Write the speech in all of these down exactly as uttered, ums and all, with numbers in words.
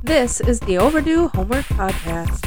This is the Overdue Homework Podcast.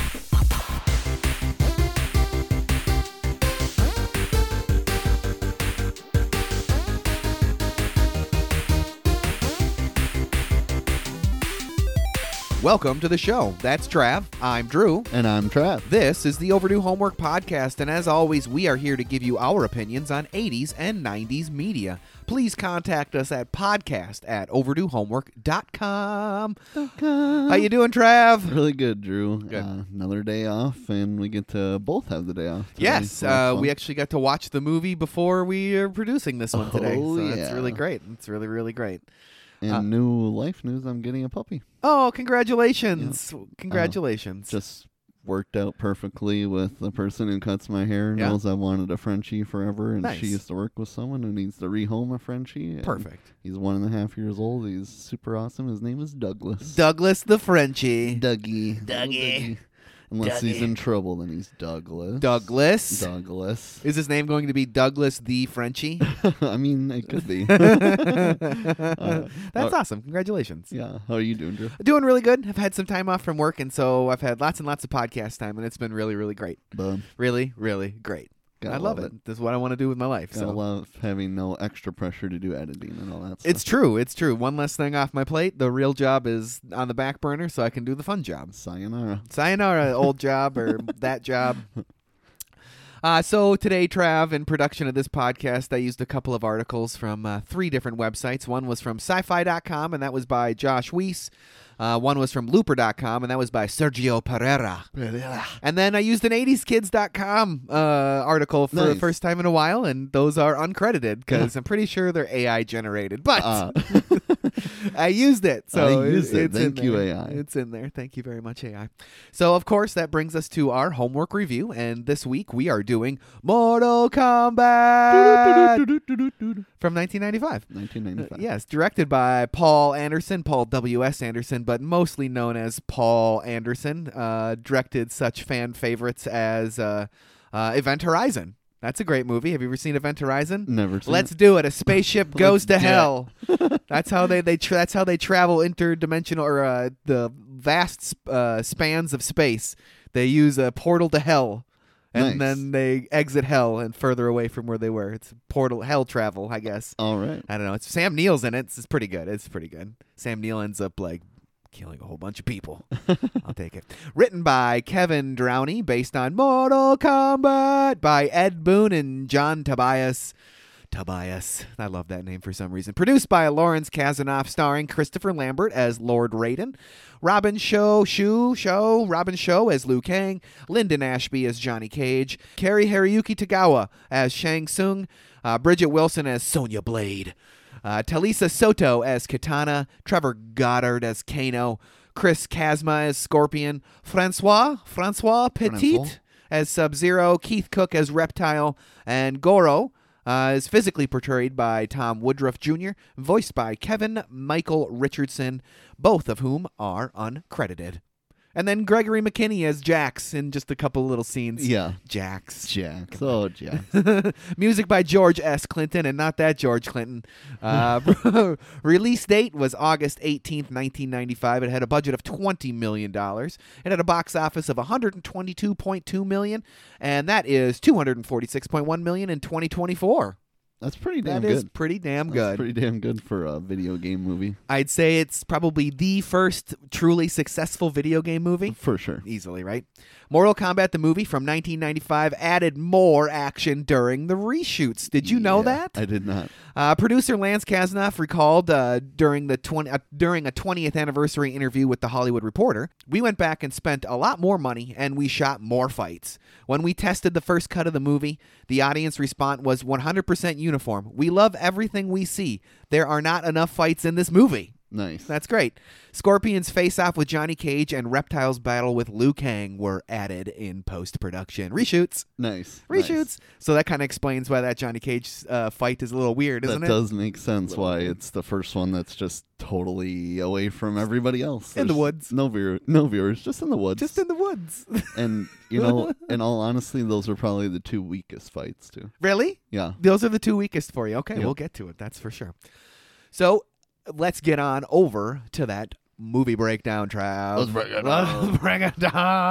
Welcome to the show. That's Trav. I'm Drew. And I'm Trav. This is the Overdue Homework Podcast, and as always, we are here to give you our opinions on eighties and nineties media. Please contact us at podcast at overdue homework dot com. How you doing, Trav? Really good, Drew. Good. Uh, another day off, and we get to both have the day off today, Yes, so that's uh, fun. we actually got to watch the movie before we are producing this one today, Oh, so that's yeah. really great. It's really, really great. And uh, new life news, I'm getting a puppy. Oh, congratulations. Congratulations. Just worked out perfectly with the person who cuts my hair. Yeah. Knows I wanted a Frenchie forever, and Nice. she used to work with someone who needs to rehome a Frenchie. and Perfect. He's one and a half years old. He's super awesome. His name is Douglas. Douglas the Frenchie. Dougie. Dougie. Unless he's Dougie. in trouble, then he's Douglas. Douglas. Douglas. Is his name going to be Douglas the Frenchie? I mean, it could be. That's awesome. Congratulations. Yeah. How are you doing, Drew? Doing really good. I've had some time off from work, and so I've had lots and lots of podcast time, and it's been really, really great. Bum. Really, really great. Gotta I love, love it. This is what I want to do with my life. Gotta So love having no extra pressure to do editing and all that stuff. it's true. It's true. One less thing off my plate. The real job is on the back burner, so I can do the fun job. Sayonara. Sayonara, old job or that job. Uh, so today, Trav, in production of this podcast, I used a couple of articles from uh, three different websites. One was from sci fi dot com, and that was by Josh Weiss. Uh, one was from looper dot com, and that was by Sergio Pereira. And then I used an eighties kids dot com uh, article for the Nice. first time in a while, and those are uncredited because I'm pretty sure they're A I generated. But Uh, I used it. So I used it. it's Thank in you, there. A I. It's in there. Thank you very much, A I. So, of course, that brings us to our homework review. And this week we are doing Mortal Kombat from nineteen ninety-five. nineteen ninety-five. Uh, yes, directed by Paul Anderson, Paul W S. Anderson, but mostly known as Paul Anderson. Uh, directed such fan favorites as uh, uh, Event Horizon. That's a great movie. Have you ever seen Event Horizon? Never seen Let's it. do it. A spaceship goes to do it. hell. That's how they they tra- that's how they travel interdimensional or uh, the vast sp- uh, spans of space. They use a portal to hell, and Nice. then they exit hell and further away from where they were. It's portal hell travel, I guess. All right. I don't know. It's Sam Neill's in it. It's, it's pretty good. It's pretty good. Sam Neill ends up like killing a whole bunch of people. I'll take it. Written by Kevin Downey, based on Mortal Kombat by Ed Boon and John Tobias. Tobias. I love that name for some reason. Produced by Lawrence Kasanoff, starring Christopher Lambert as Lord Raiden, Robin Show, Shu, Show, Robin Show as Liu Kang, Lyndon Ashby as Johnny Cage, Kari Haruyuki Tagawa as Shang Tsung, uh, Bridget Wilson as Sonya Blade, Uh, Talisa Soto as Katana, Trevor Goddard as Kano, Chris Kazma as Scorpion, Francois Francois Petit Francois. as Sub-Zero, Keith Cook as Reptile, and Goro uh, is physically portrayed by Tom Woodruff Junior, voiced by Kevin Michael Richardson, both of whom are uncredited. And then Gregory McKinney as Jax in just a couple little scenes. Yeah. Jax. Jax. Oh, Jax. Music by George S. Clinton, and not that George Clinton. Uh, release date was August eighteenth, nineteen ninety-five. It had a budget of twenty million dollars. It had a box office of one hundred twenty-two point two million dollars, and that is two hundred forty-six point one million dollars in twenty twenty-four. That's pretty damn That good. is pretty damn That's good. pretty damn good for a video game movie. I'd say it's probably the first truly successful video game movie. For sure. Easily, right? Mortal Kombat, the movie from nineteen ninety-five, added more action during the reshoots. Did you know Yeah, that? I did not. Uh, producer Lance Kasanoff recalled uh, during the twenty uh, during a twentieth anniversary interview with The Hollywood Reporter, "We went back and spent a lot more money, and we shot more fights. When we tested the first cut of the movie, the audience response was one hundred percent uniform. We love everything we see. There are not enough fights in this movie." Nice. That's great. Scorpion's face-off with Johnny Cage and Reptile's battle with Liu Kang were added in post-production. Reshoots. nice. Reshoots. Nice. So that kind of explains why that Johnny Cage uh, fight is a little weird, isn't That it? does make sense Little why weird. it's the first one that's just totally away from everybody else. In the There's woods. No viewer, no viewers, just in the woods. Just in the woods. and you know, in all honesty, those are probably the two weakest fights too. Really? Yeah. Those are the two weakest for you. Okay, Yep. we'll get to it. That's for sure. So let's get on over to that movie breakdown, Trav. Let's break it Let's down. break it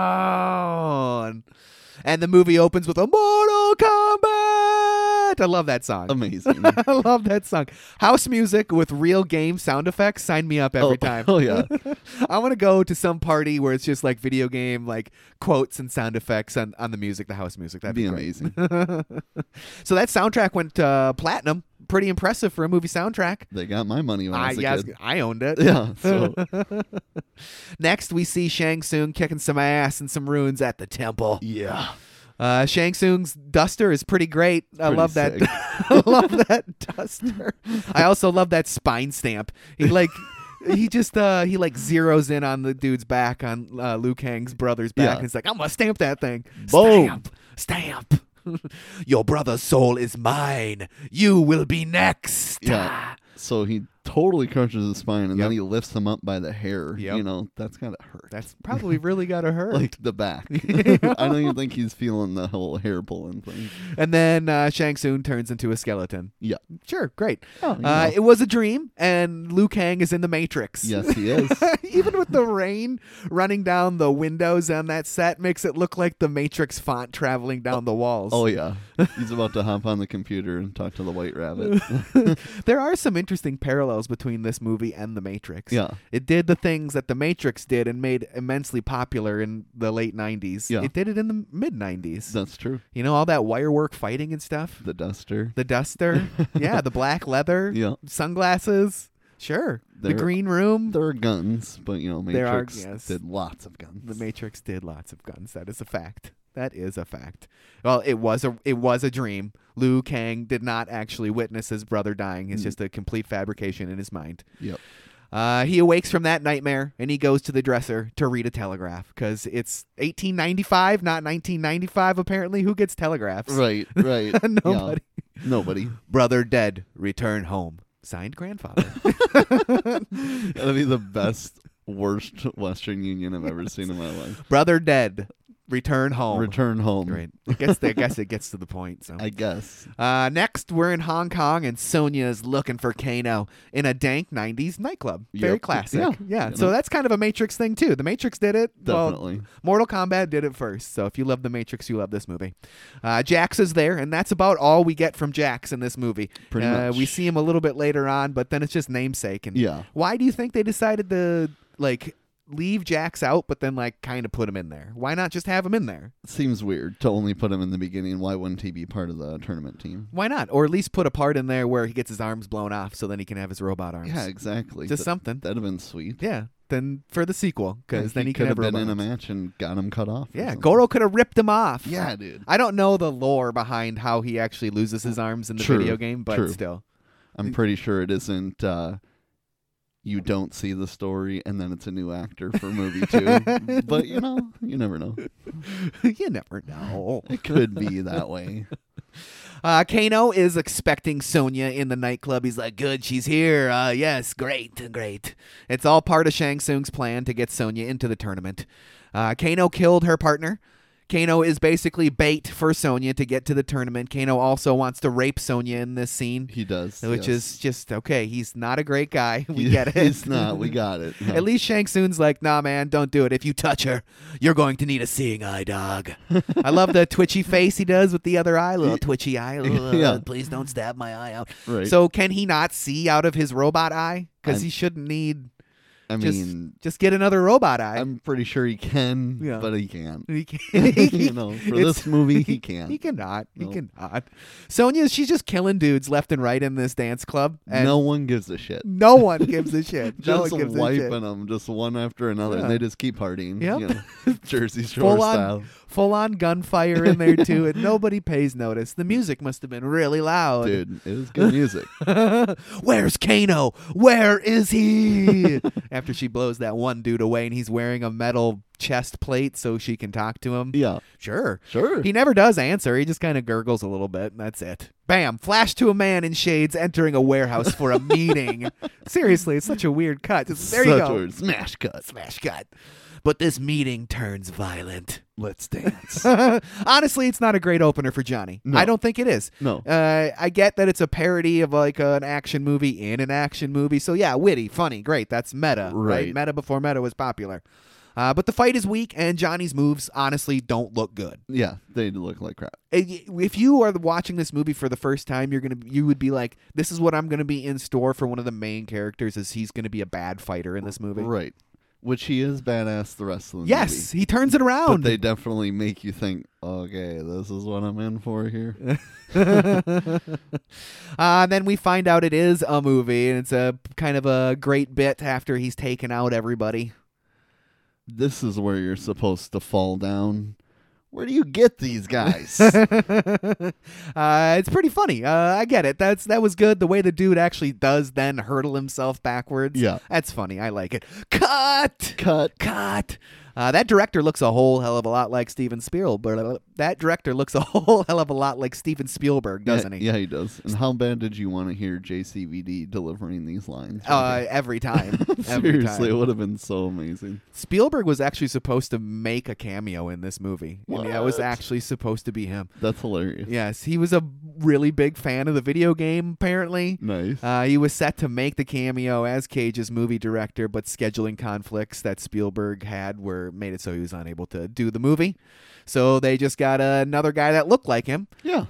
down. And the movie opens with a Mortal Kombat. I love that song. Amazing. I love that song. House music with real game sound effects. Sign me up every oh, time. Oh yeah. I want to go to some party where it's just like video game like quotes and sound effects on, on the music, the house music. That'd Be be, great. amazing. So that soundtrack went uh, platinum. Pretty impressive for a movie soundtrack. They got my money when I I, was a yes, kid. I owned it. Yeah. So Next, we see Shang Tsung kicking some ass and some runes at the temple. yeah. Uh, Shang Tsung's duster is pretty great. I Pretty love that. sick. I love that duster. I also love that spine stamp. He like. He just uh he like zeroes in on the dude's back, on uh, Liu Kang's brother's back, Yeah. and he's like, I'm gonna stamp that thing. Boom. Stamp, stamp. Your brother's soul is mine. You will be next. Yeah. So he totally crushes his spine, and Yep. then he lifts him up by the hair. Yep. You know, that's gotta hurt. That's probably really gotta hurt. like the back. I don't even think he's feeling the whole hair pulling thing. And then uh, Shang Tsung turns into a skeleton. Yeah. Sure, great. Oh, you Uh, know. it was a dream, and Liu Kang is in the Matrix. Yes, he is. Even with the rain running down the windows on that set, makes it look like the Matrix font traveling down the walls. Oh yeah. He's about to hop on the computer and talk to the White Rabbit. There are some interesting parallels between this movie and the Matrix. Yeah. It did the things that the Matrix did and made immensely popular in the late nineties. Yeah. It did it in the mid nineties. That's true. You know, all that wire work fighting and stuff. The duster. The duster. Yeah, the black leather. Yeah. Sunglasses. Sure. There- the green room. There are guns, but you know, There are, Matrix yes. did lots of guns. The Matrix did lots of guns. That is a fact. That is a fact. Well, it was a it was a dream. Liu Kang did not actually witness his brother dying. It's Mm. just a complete fabrication in his mind. Yep. Uh, he awakes from that nightmare and he goes to the dresser to read a telegraph because it's eighteen ninety-five, not nineteen ninety-five. Apparently, who gets telegraphs? Right, right. Nobody. Yeah. Nobody. Brother dead. Return home. Signed, grandfather. That'll be the best, worst Western Union I've ever seen in my life. Brother dead. Return home. Return home. Great. It gets I guess it gets to the point. So. I guess. Uh, next, we're in Hong Kong, and Sonya is looking for Kano in a dank nineties nightclub. Very Yep. classic. Yeah. Yeah. You So know. that's kind of a Matrix thing, too. The Matrix did it. Well, Definitely. Mortal Kombat did it first. So if you love The Matrix, you love this movie. Uh, Jax is there, and that's about all we get from Jax in this movie. Pretty uh, much. We see him a little bit later on, but then it's just namesake. And Yeah. why do you think they decided to, like, leave Jax out, but then, like, kind of put him in there? Why not just have him in there? Seems weird to only put him in the beginning. Why wouldn't he be part of the tournament team? Why not? Or at least put a part in there where he gets his arms blown off so then he can have his robot arms. Yeah, exactly. Just Th- something. That'd have been sweet. Yeah. Then for the sequel, because Yeah, then he, could can have have been robot in a arms. match and got him cut off. or Yeah, something. Goro could have ripped him off. Yeah, dude. I don't know the lore behind how he actually loses his arms in the True, video game, but true. still. I'm pretty sure it isn't. Uh, you don't see the story, and then it's a new actor for movie two. But you know, you never know. You never know. It could be that way. Uh, Kano is expecting Sonya in the nightclub. He's like, good, she's here. Uh, yes, great, great. It's all part of Shang Tsung's plan to get Sonya into the tournament. Uh, Kano killed her partner. Kano is basically bait for Sonya to get to the tournament. Kano also wants to rape Sonya in this scene, He does, which yes. is just, okay, he's not a great guy. We He- get it. He's not. We got it. Yeah. At least Shang Tsung's like, nah, man, don't do it. If you touch her, you're going to need a seeing eye, dog. I love the twitchy face he does with the other eye, little twitchy eye. Little, Yeah. uh, please don't stab my eye out. Right. So can he not see out of his robot eye? Because I- he shouldn't need. I just, mean, just get another robot eye. I'm pretty sure he can, Yeah. but he can't. He can't. you know, for It's- this movie, he can't. He cannot. Nope. He cannot. Sonya, she's just killing dudes left and right in this dance club. And no one gives a shit. no one gives a shit. no Just one gives a wiping shit. them, just one after another, Yeah. and they just keep partying. Yep. You know, Jersey Shore Full style. on, full on gunfire in there too, and nobody pays notice. The music must have been really loud. Dude, it was good music. Where's Kano? Where is he? After she blows that one dude away, and he's wearing a metal chest plate so she can talk to him. Yeah, Sure. sure. He never does answer. He just kind of gurgles a little bit, and that's it. Bam! Flash to a man in shades entering a warehouse for a meeting. Seriously, it's such a weird cut. Just, there you Such go. a smash cut. Smash cut. but this meeting turns violent. Let's dance. Honestly, it's not a great opener for Johnny. No. I don't think it is. No. Uh, I get that it's a parody of like an action movie in an action movie. So yeah, witty, funny, great. That's meta, right? Right. Meta before meta was popular. Uh, but the fight is weak, and Johnny's moves honestly don't look good. Yeah, they look like crap. If you are watching this movie for the first time, you're gonna you would be like, "This is what I'm gonna be in store for." One of the main characters is he's gonna be a bad fighter in this movie. Right. Which he is badass the rest of the Yes, movie. he turns it around. But they definitely make you think, okay, this is what I'm in for here. uh, then we find out it is a movie, and it's a kind of a great bit after he's taken out everybody. This is where you're supposed to fall down. Where do you get these guys? uh, it's pretty funny. Uh, I get it. That's that was good. The way the dude actually does then hurtle himself backwards. Yeah. That's funny. I like it. Cut! Cut. Cut! Uh, that director looks a whole hell of a lot like Steven Spielberg. That director looks a whole hell of a lot like Steven Spielberg, doesn't yeah, he? Yeah, he does. And how bad did you want to hear J C V D delivering these lines? Uh, every time. Every Seriously, time. it would have been so amazing. Spielberg was actually supposed to make a cameo in this movie. What? And that was actually supposed to be him. That's hilarious. Yes, he was a really big fan of the video game, apparently. Nice. Uh, he was set to make the cameo as Cage's movie director, but scheduling conflicts that Spielberg had were made it so he was unable to do the movie. So they just got another guy that looked like him. Yeah.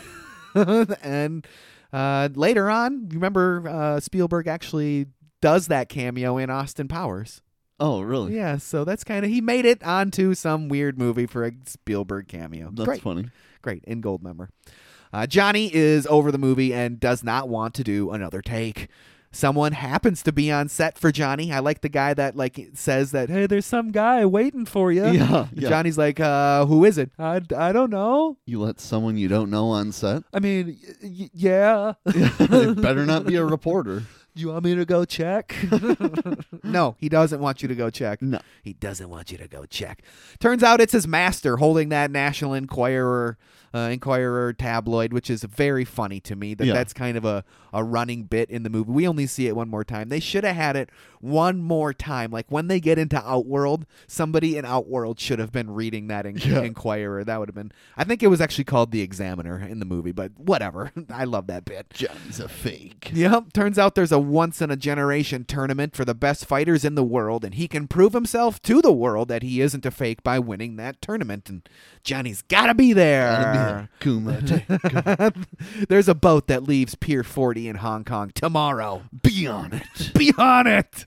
Uh, and uh, later on, you remember uh, Spielberg actually does that cameo in Austin Powers. Oh, really? Yeah, so that's kind of, he made it onto some weird movie for a Spielberg cameo. That's Great. funny. Great, in gold member. Uh, Johnny is over the movie and does not want to do another take. Someone happens to be on set for Johnny. I like the guy that like says that, hey, there's some guy waiting for you. Yeah, yeah. Johnny's like, uh, who is it? I, I don't know. You let someone you don't know on set? I mean, y- y- yeah. It better not be a reporter. You want me to go check? No, he doesn't want you to go check. No. He doesn't want you to go check. Turns out it's his master holding that National Enquirer uh, Enquirer tabloid, which is very funny to me that Yeah. that's kind of a, a running bit in the movie. We only see it one more time. They should have had it one more time. Like when they get into Outworld, somebody in Outworld should have been reading that en- Yeah. Enquirer. That would have been, I think it was actually called The Examiner in the movie, but whatever. I love that bit. Johnny's a fake. Yep. Turns out there's a once-in-a-generation tournament for the best fighters in the world, and he can prove himself to the world that he isn't a fake by winning that tournament. And Johnny's gotta be there. Gotta be there. Kumite. There's a boat that leaves Pier forty in Hong Kong tomorrow. Be on it. Be on it.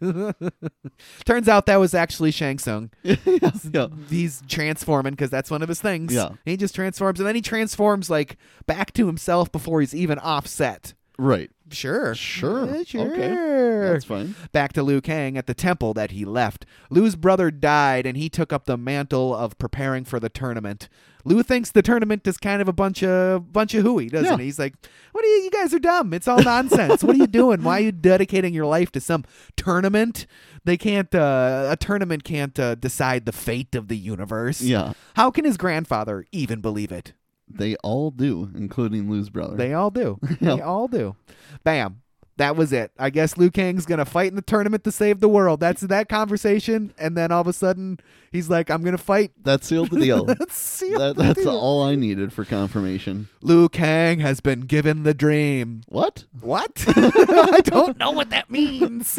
Turns out that was actually Shang Tsung. yeah, yeah. He's transforming because that's one of his things. Yeah. He just transforms, and then he transforms like back to himself before he's even offset. Right. Sure. Sure. Yeah, sure. Okay. That's fine. Back to Liu Kang at the temple that he left. Liu's brother died, and he took up the mantle of preparing for the tournament. Liu thinks the tournament is kind of a bunch of bunch of hooey, doesn't Yeah. he? He's like, "What are you? You guys are dumb. It's all nonsense. What are you doing? Why are you dedicating your life to some tournament? They can't. Uh, a tournament can't uh, decide the fate of the universe. Yeah. How can his grandfather even believe it? They all do, including Liu's brother. They all do. They Yep. all do. Bam. That was it. I guess Liu Kang's going to fight in the tournament to save the world. That's that conversation. And then all of a sudden, he's like, I'm going to fight. That sealed the deal. That's sealed that, the that's deal. all I needed for confirmation. Liu Kang has been given the dream. What? What? I don't know what that means.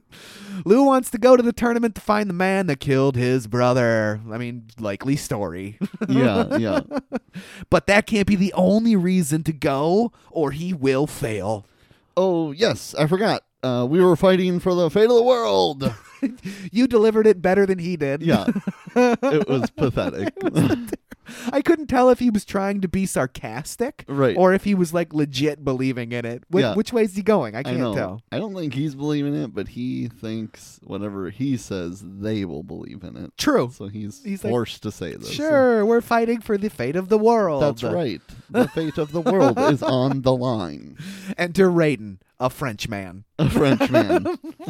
Liu wants to go to the tournament to find the man that killed his brother. I mean, likely story. Yeah, yeah. But that can't be the only reason to go, or he will fail. Oh, yes, I forgot. Uh, we were fighting for the fate of the world. You delivered it better than he did. Yeah. It was pathetic. I couldn't tell if he was trying to be sarcastic Right. or if he was like legit believing in it. Wh- Yeah. Which way is he going? I I can't know. tell. I don't think he's believing it, but he thinks whatever he says, they will believe in it. True. So he's, He's like, forced to say this. Sure, we're fighting for the fate of the world. That's right. The fate of the world is on the line. Enter Raiden, a Frenchman. A Frenchman.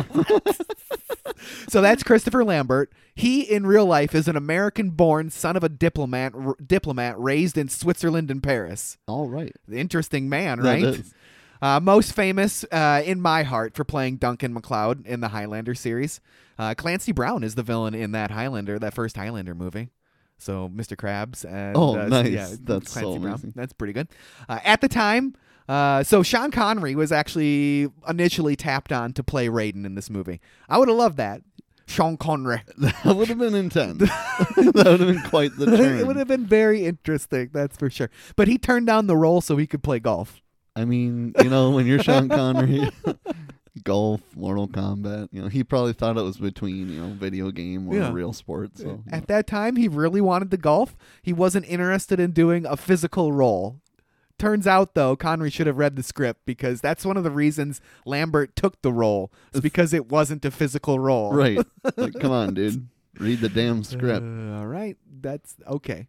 So that's Christopher Lambert. He, in real life, is an American-born son of a diplomat r- diplomat raised in Switzerland and Paris. All right. Interesting man, That right? is. Uh, most famous uh, in my heart for playing Duncan MacLeod in the Highlander series. Uh, Clancy Brown is the villain in that Highlander, that first Highlander movie. So Mister Krabs and Oh, uh, nice. yeah, That's Clancy so Brown. amazing. That's pretty good. Uh, at the time, uh, so Sean Connery was actually initially tapped on to play Raiden in this movie. I would have loved that. Sean Connery. That would have been intense. That would have been quite the turn. It would have been very interesting, that's for sure. But he turned down the role so he could play golf. I mean, you know, when you're Sean Connery, golf, Mortal Kombat, you know, he probably thought it was between, you know, video game or Yeah. real sport. So you At know. that time, he really wanted the golf. He wasn't interested in doing a physical role. Turns out, though, Connery should have read the script because that's one of the reasons Lambert took the role. It's because it wasn't a physical role. Right. Like, come on, dude. Read the damn script. Uh, all right. That's okay.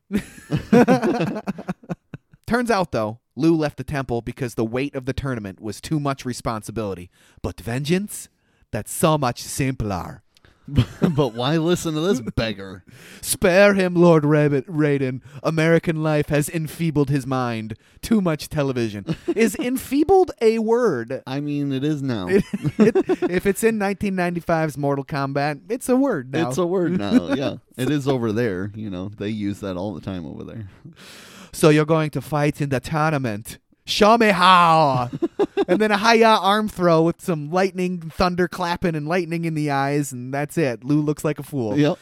Turns out, though, Lou left the temple because the weight of the tournament was too much responsibility. But vengeance? That's so much simpler. But why listen to this beggar? Spare him, Lord Rabbit Raiden. American life has enfeebled his mind. Too much television. Is enfeebled a word? I mean, it is now. It- it- if it's in nineteen ninety-five's Mortal Kombat, it's a word now. It's a word now. Yeah. It is over there. You know, they use that all the time over there. So you're going to fight in the tournament. Show me how. And then a hi-ya arm throw with some lightning, thunder clapping, and lightning in the eyes, and that's it. Lou looks like a fool. Yep.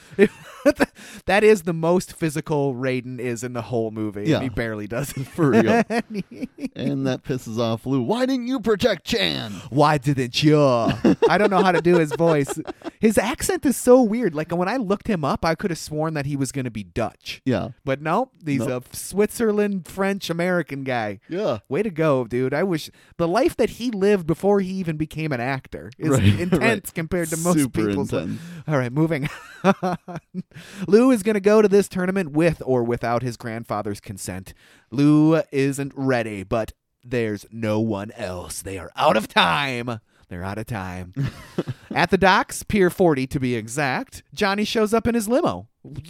That is the most physical Raiden is in the whole movie. Yeah. And he barely does it. For real. And that pisses off Lou. Why didn't you protect Chan? Why didn't you? I don't know how to do his voice. His accent is so weird. Like when I looked him up, I could have sworn that he was going to be Dutch. Yeah. But nope, he's Nope. a Switzerland, French, American guy. Yeah. Way to go, dude. I wish the life that he lived before he even became an actor is Right, intense right. compared to most Super people's. intense. All right, moving on. Lou is going to go to this tournament with or without his grandfather's consent. Lou isn't ready, but there's no one else. They are out of time. They're out of time. At the docks, Pier forty to be exact, Johnny shows up in his limo.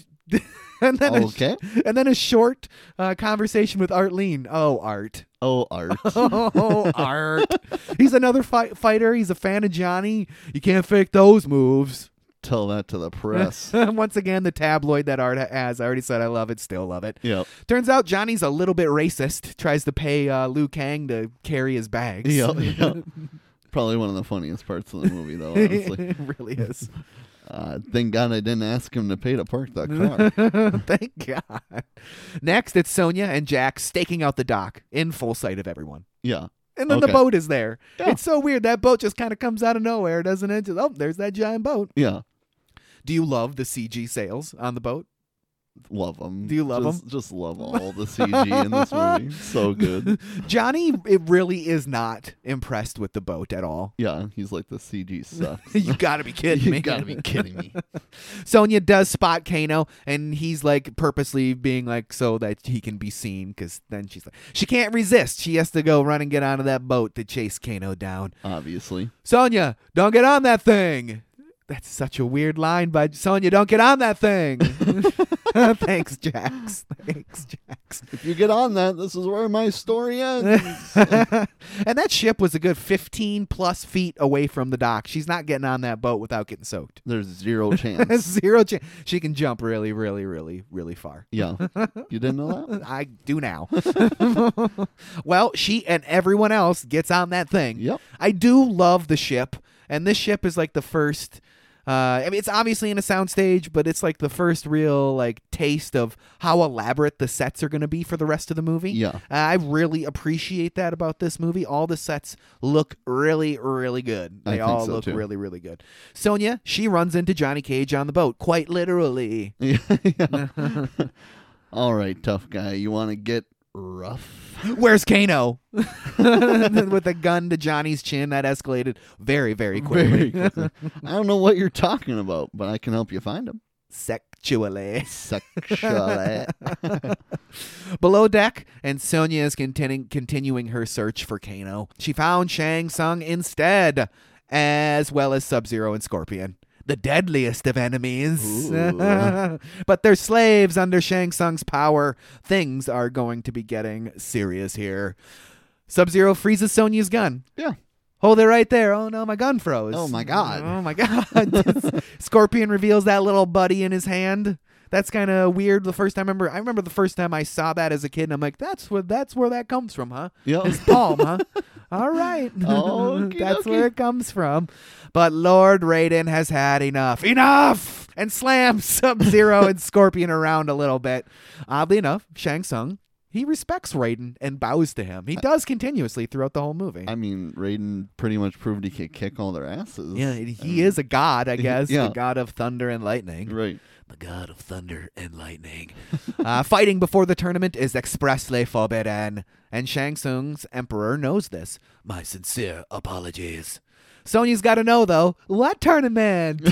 and then Okay. a, and then a short uh, conversation with Art Lean. Oh, Art. Oh, Art. Oh, Art. He's another fight fighter. He's a fan of Johnny. You can't fake those moves. Tell that to the press. Once again, the tabloid that Art has. I already said I love it. Still love it. Yep. Turns out Johnny's a little bit racist. Tries to pay uh, Liu Kang to carry his bags. Yep. Yep. Probably one of the funniest parts of the movie, though, honestly. It really is. Uh, thank God I didn't ask him to pay to park that car. Thank God. Next, it's Sonia and Jack staking out the dock in full sight of everyone. Yeah. And then Okay. the boat is there. Yeah. It's so weird. That boat just kind of comes out of nowhere, doesn't it? Just, oh, there's that giant boat. Yeah. Do you love the C G sails on the boat? Love them. Do you love just, Just love all the C G in this movie. So good. Johnny, it really is not impressed with the boat at all. Yeah, he's like, the C G sucks. You gotta be kidding me. You gotta be kidding me. Sonia does spot Kano, and he's like purposely being like so that he can be seen, because then she's like, she can't resist. She has to go run and get onto that boat to chase Kano down. Obviously. Sonia, don't get on that thing. That's such a weird line by Sonia. Don't get on that thing. Thanks, Jax. Thanks, Jax. If you get on that, this is where my story ends. And that ship was a good fifteen plus feet away from the dock. She's not getting on that boat without getting soaked. There's zero chance. Zero chance. She can jump really, really, really, really far. Yeah. You didn't know that? I do now. Well, she and everyone else gets on that thing. Yep. I do love the ship, and this ship is like the first. Uh, I mean, it's obviously in a soundstage, but it's like the first real like taste of how elaborate the sets are going to be for the rest of the movie. Yeah. Uh, I really appreciate that about this movie. All the sets look really, really good. I They think all so, look too. really, really good. Sonia, she runs into Johnny Cage on the boat, quite literally. Yeah. All right, tough guy. You want to get rough? Where's Kano? With a gun to Johnny's chin, that escalated very, very quickly. Very quickly. I don't know what you're talking about, but I can help you find him. Sexually. Sexually. Below deck, and Sonia is continu- continuing her search for Kano. She found Shang Tsung instead, as well as Sub-Zero and Scorpion. The deadliest of enemies. But they're slaves under Shang Tsung's power. Things are going to be getting serious here. Sub-Zero freezes Sonya's gun. Yeah. Hold it right there. Oh, no, my gun froze. Oh, my God. Oh, my God. Scorpion reveals that little buddy in his hand. That's kind of weird. The first time I remember, I remember the first time I saw that as a kid, and I'm like, that's where that's where that comes from, huh? Yep. His palm, huh? All right. Okie That's dokie. where it comes from. But Lord Raiden has had enough. Enough! And slams Sub-Zero and Scorpion around a little bit. Oddly enough, Shang Tsung, he respects Raiden and bows to him. He does continuously throughout the whole movie. I mean, Raiden pretty much proved he could kick all their asses. yeah, I he mean, is a god, I guess. Yeah. The god of thunder and lightning. Right. The god of thunder and lightning. uh, fighting before the tournament is expressly forbidden, and Shang Tsung's emperor knows this. My sincere apologies. Sonya's got to know, though. What tournament?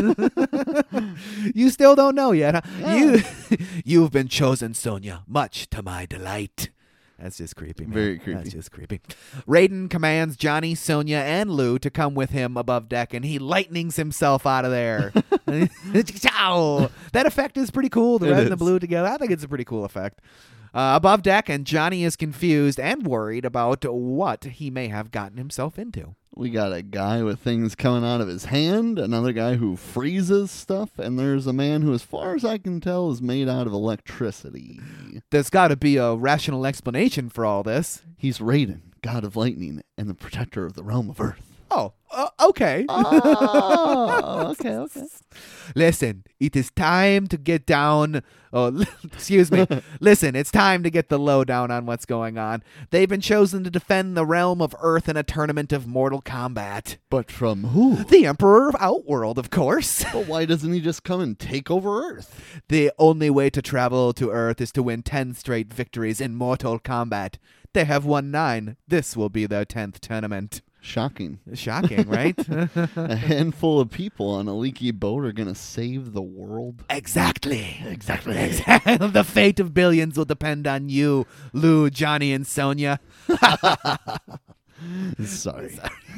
You still don't know yet, huh? Yeah. You, you've been chosen, Sonya, much to my delight. That's just creepy, man. Very creepy. That's just creepy. Raiden commands Johnny, Sonya, and Liu to come with him above deck, and he lightnings himself out of there. Ciao! That effect is pretty cool. The It red and the is. blue together. I think it's a pretty cool effect. Uh, above deck, and Johnny is confused and worried about what he may have gotten himself into. We got a guy with things coming out of his hand, another guy who freezes stuff, and there's a man who, as far as I can tell, is made out of electricity. There's got to be a rational explanation for all this. He's Raiden, god of lightning, and the protector of the realm of Earth. Oh, uh, okay. Oh, okay, okay. Listen, it is time to get down. Oh, excuse me. Listen, it's time to get the lowdown on what's going on. They've been chosen to defend the realm of Earth in a tournament of Mortal Kombat. But from who? The Emperor of Outworld, of course. But why doesn't he just come and take over Earth? The only way to travel to Earth is to win ten straight victories in Mortal Kombat. They have won nine. This will be their tenth tournament. Shocking. Shocking, right? A handful of people on a leaky boat are going to save the world. Exactly. Exactly. The fate of billions will depend on you, Lou, Johnny, and Sonya. Sorry.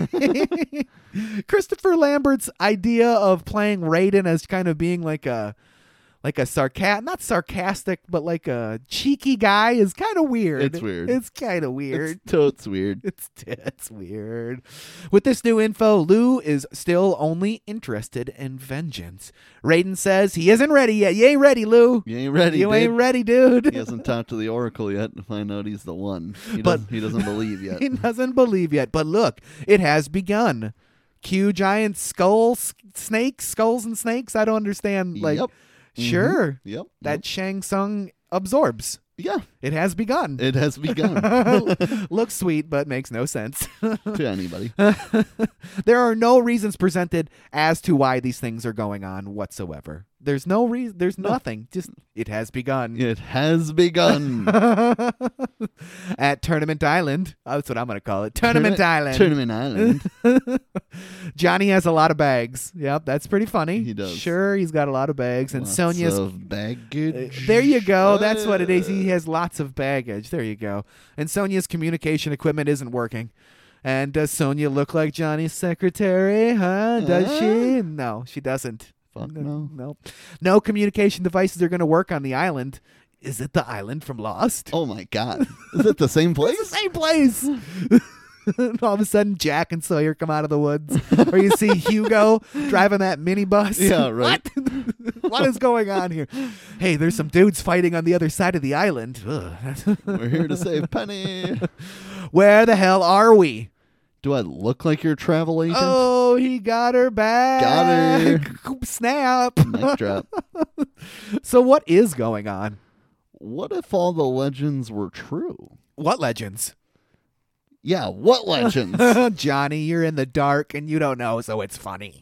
Christopher Lambert's idea of playing Raiden as kind of being like a like a sarcastic, not sarcastic, but like a cheeky guy is kind of weird. It's weird. It's kind of weird. It's totes weird. It's it's weird. With this new info, Liu is still only interested in vengeance. Raiden says he isn't ready yet. You ain't ready, Liu. You ain't ready, You dude. ain't ready, dude. He hasn't talked to the Oracle yet to find out he's the one. He, But- doesn't, he doesn't believe yet. He doesn't believe yet. But look, it has begun. Cue giant skulls, snakes, skulls and snakes. I don't understand. Like, Yep. sure, Mhm. Yep. that Shang Tsung absorbs. Yep. It has begun. Yeah. It has begun. Looks sweet, but makes no sense. To anybody. There are no reasons presented as to why these things are going on whatsoever. There's no reason. There's No. nothing. Just it has begun. It has begun. At Tournament Island. That's what I'm going to call it. Tournament Island. Tournament Island. Johnny has a lot of bags. Yep, that's pretty funny. He does. Sure, he's got a lot of bags. And Lots Sonya's. of baggage. Uh, there you go. That's what it is. He Uh, has lots of baggage. There you go. And Sonya's communication equipment isn't working. And does Sonya look like Johnny's secretary? Huh? Does Uh? she? No, she doesn't. Fuck no. No. No communication devices are going to work on the island. Is it the island from Lost? Oh my god. Is it the same place? It's the same place. All of a sudden, Jack and Sawyer come out of the woods. Or you see Hugo driving that minibus. Yeah, right. What? What is going on here? Hey, there's some dudes fighting on the other side of the island. Ugh. We're here to save Penny. Where the hell are we? Do I look like your travel agent? Oh, he got her back. Got her. Snap. Mic drop. So what is going on? What if all the legends were true? What legends? Yeah, what legends? Johnny, you're in the dark and you don't know, so it's funny.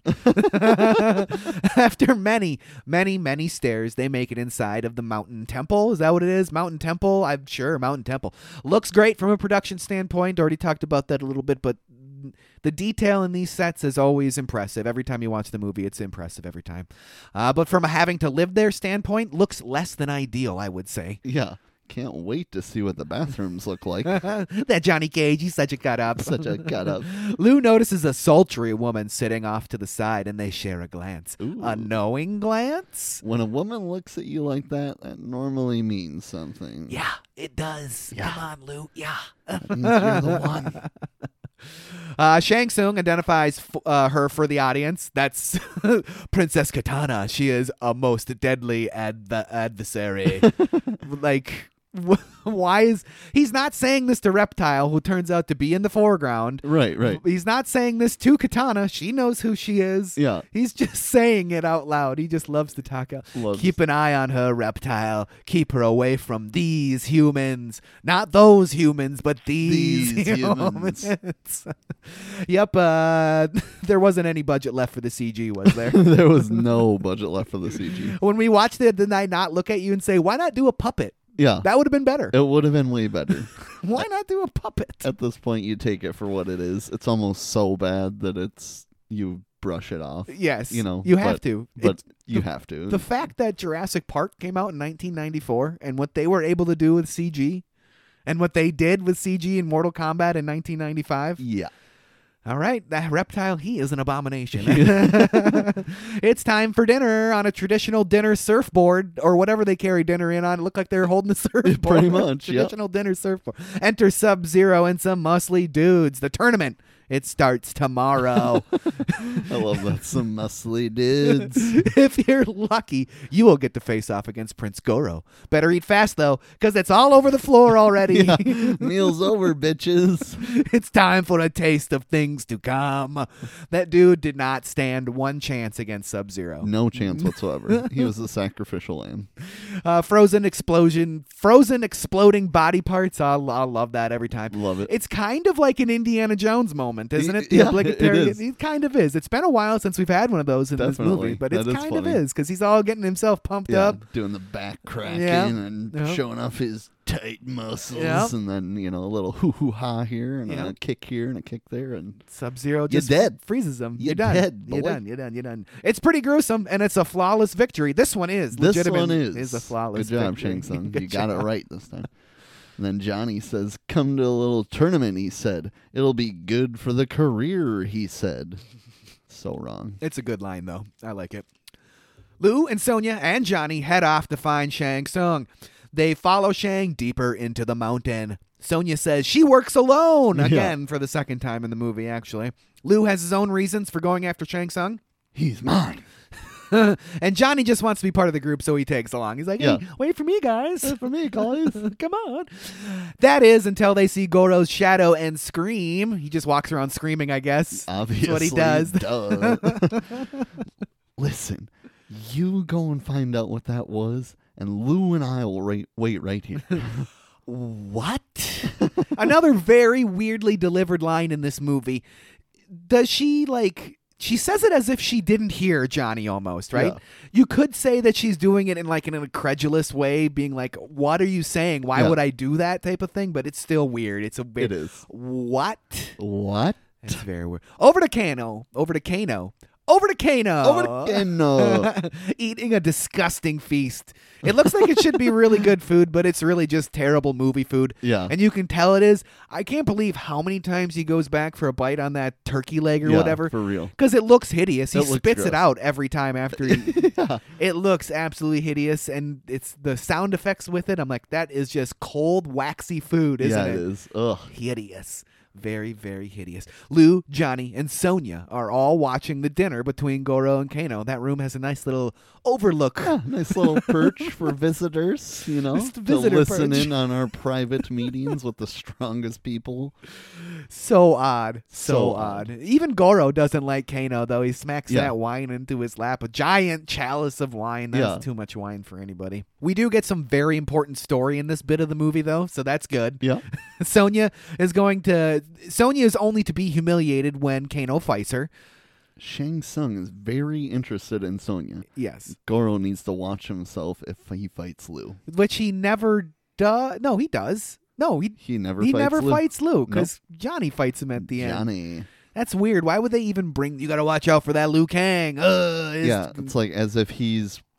After many, many, many stairs, they make it inside of the Mountain Temple. Is that what it is? Mountain Temple? I'm sure, Mountain Temple. Looks great from a production standpoint. Already talked about that a little bit, but the detail in these sets is always impressive. Every time you watch the movie, it's impressive every time. Uh, but from a having to live there standpoint, looks less than ideal, I would say. Yeah. Can't wait to see what the bathrooms look like. That Johnny Cage, he's such a cut up. Such a cut up. Lou notices a sultry woman sitting off to the side, and they share a glance. Ooh. A knowing glance? When a woman looks at you like that, that normally means something. Yeah, it does. Yeah. Come on, Lou. Yeah. That means you're the one. Uh, Shang Tsung identifies f- uh, her for the audience. That's Princess Katana. She is a most deadly ad- adversary. Like, wh- why is he's not saying this to Reptile, who turns out to be in the foreground? Right, right. He's not saying this to Katana. She knows who she is. Yeah. He's just saying it out loud. He just loves to talk out. Loves- Keep an eye on her, Reptile. Keep her away from these humans. Not those humans, but these, These humans. humans. Yep. Uh, there wasn't any budget left for the C G, was there? There was no budget left for the C G. When we watched it, did I not look at you and say, why not do a puppet? Yeah. That would have been better. It would have been way better. Why not do a puppet? At this point, you take it for what it is. It's almost so bad that it's you brush it off. Yes. You know, You have but- to. But It's- you the- have to. The fact that Jurassic Park came out in nineteen ninety-four and what they were able to do with C G and what they did with C G in Mortal Kombat in nineteen ninety-five. yeah. All right, that Reptile, he is an abomination. It's time for dinner on a traditional dinner surfboard or whatever they carry dinner in on. It looked like they were holding the surfboard. Pretty much, yep. Traditional dinner surfboard. Enter Sub-Zero and some muscly dudes. The tournament, it starts tomorrow. I love that. Some muscly dudes. If you're lucky, you will get to face off against Prince Goro. Better eat fast, though, because it's all over the floor already. Yeah. Meal's over, bitches. It's time for a taste of things to come. That dude did not stand one chance against Sub-Zero. No chance whatsoever. He was a sacrificial lamb. Uh, frozen explosion, frozen exploding body parts. I I love that every time. Love it. It's kind of like an Indiana Jones moment, isn't it? Y- yeah, obligatory. it is. It kind of is. It's been a while since we've had one of those in this Definitely. movie, but That it's is kind of funny. is because he's all getting himself pumped Yeah, up. doing the back cracking Yeah. and Yep. showing off his tight muscles, Yep. and then you know a little hoo hoo ha here and a Yep. kick here and a kick there, and Sub-Zero You're just dead. freezes him. You're You're done. dead, You're boy. done. You're done. You're done. It's pretty gruesome, and it's a flawless victory. This one is. this legitimate, one is is a flawless Good job, victory. Shang Tsung. Good You got it job. right this time. And then Johnny says, "Come to a little tournament." He said, "It'll be good for the career." He said, "So wrong." It's a good line, though. I like it. Lou and Sonya and Johnny head off to find Shang Tsung. They follow Shang deeper into the mountain. Sonya says she works alone Yeah. again for the second time in the movie, actually. Lou has his own reasons for going after Shang Tsung. He's mine. And Johnny just wants to be part of the group, so he tags along. He's like, hey, Yeah. wait for me, guys. Wait for me, guys. Come on. That is until they see Goro's shadow and scream. He just walks around screaming, I guess. Obviously, what he does. Duh. Listen, you go and find out what that was, and Lou and I will wait, wait right here. What? Another very weirdly delivered line in this movie. Does she, like... She says it as if she didn't hear Johnny almost, right? Yeah. You could say that she's doing it in like an incredulous way, being like, what are you saying? Why Yeah. would I do that type of thing? But it's still weird. It's a bit... It is. What? What? It's very weird. Over to Kano. Over to Kano. Over to Kano. Over to Kano. Eating a disgusting feast. It looks like it should be really good food, but it's really just terrible movie food. Yeah. And you can tell it is. I can't believe how many times he goes back for a bite on that turkey leg or Yeah, whatever. for real. Because it looks hideous. He It looks spits it gross. out every time after he... Yeah. It looks absolutely hideous, and it's the sound effects with it. I'm like, that is just cold, waxy food, isn't Yeah, it? it is. Ugh. Hideous. Very, very hideous. Lou, Johnny, and Sonya are all watching the dinner between Goro and Kano. That room has a nice little overlook. Yeah, nice little perch for visitors, you know, Just a to visitor listen perch. in on our private meetings with the strongest people. So odd. So, So odd. odd. Even Goro doesn't like Kano, though. He smacks Yeah. that wine into his lap. A giant chalice of wine. That's Yeah. too much wine for anybody. We do get some very important story in this bit of the movie, though, so that's good. Yeah. Sonya is going to... Sonya is only to be humiliated when Kano fights her. Shang Tsung is very interested in Sonya. Yes. Goro needs to watch himself if he fights Lou. Which he never does. No, he does. No, he He never he fights never Lou. fights Luke because Johnny fights him at the end. Johnny. That's weird. Why would they even bring? You got to watch out for that Liu Kang. Uh, it's- Yeah, it's like as if he's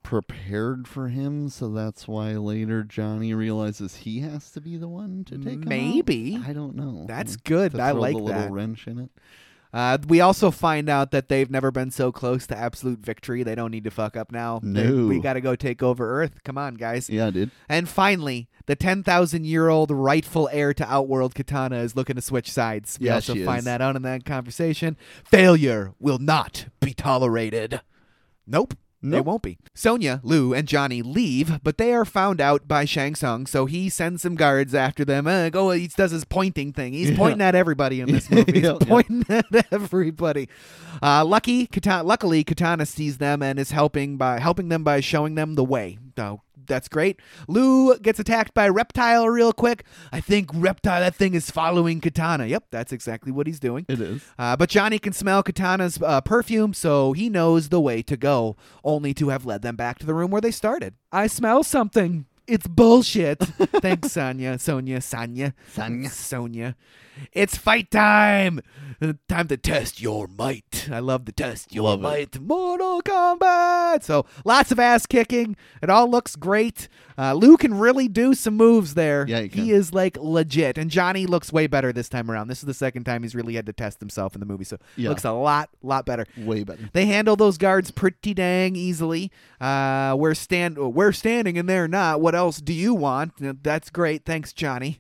prepared for him, so that's why later Johnny realizes he has to be the one to take him Maybe. out? I don't know. That's good. To I throw like the little that. wrench in it. Uh, we also find out that they've never been so close to absolute victory. They don't need to fuck up now. They- No. we got to go take over Earth. Come on, guys. Yeah, dude. And finally, the ten thousand year old rightful heir to Outworld Katana is looking to switch sides. We Yeah, also she find is. that out in that conversation. Failure will not be tolerated. Nope. They Nope. won't be. Sonya, Lou, and Johnny leave, but they are found out by Shang Tsung, so he sends some guards after them. Uh, go, he does his pointing thing. He's Yeah. pointing at everybody in this movie. He's Yeah, yeah. pointing at everybody. Uh, lucky, Katana, luckily, Katana sees them and is helping by helping them by showing them the way. So that's great. Lou gets attacked by Reptile real quick. I think Reptile, that thing is following Katana. Yep, that's exactly what he's doing. It is. Uh, but Johnny can smell Katana's uh, perfume, so he knows the way to go, only to have led them back to the room where they started. I smell something. It's bullshit. Thanks, Sonya. Sonya. Sonya. Sonya. Sonya. It's fight time. Uh, Time to test your might. I love the test your Love it. might. Mortal Kombat. So lots of ass kicking. It all looks great. Uh, Lou can really do some moves there. Yeah, he can. is like legit. And Johnny looks way better this time around. This is the second time he's really had to test himself in the movie. So Yeah. looks a lot, lot better. Way better. They handle those guards pretty dang easily. Uh, we're stand we're standing and they're not. What else do you want? Uh, That's great. Thanks, Johnny.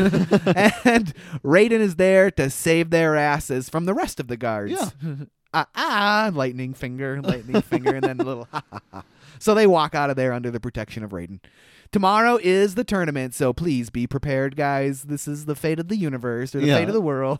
And Raiden is there to save their asses from the rest of the guards. Yeah. ah, ah, lightning finger, lightning finger, and then a little ha ha ha. So they walk out of there under the protection of Raiden. Tomorrow is the tournament, so please be prepared, guys. This is the fate of the universe or the Yeah. fate of the world.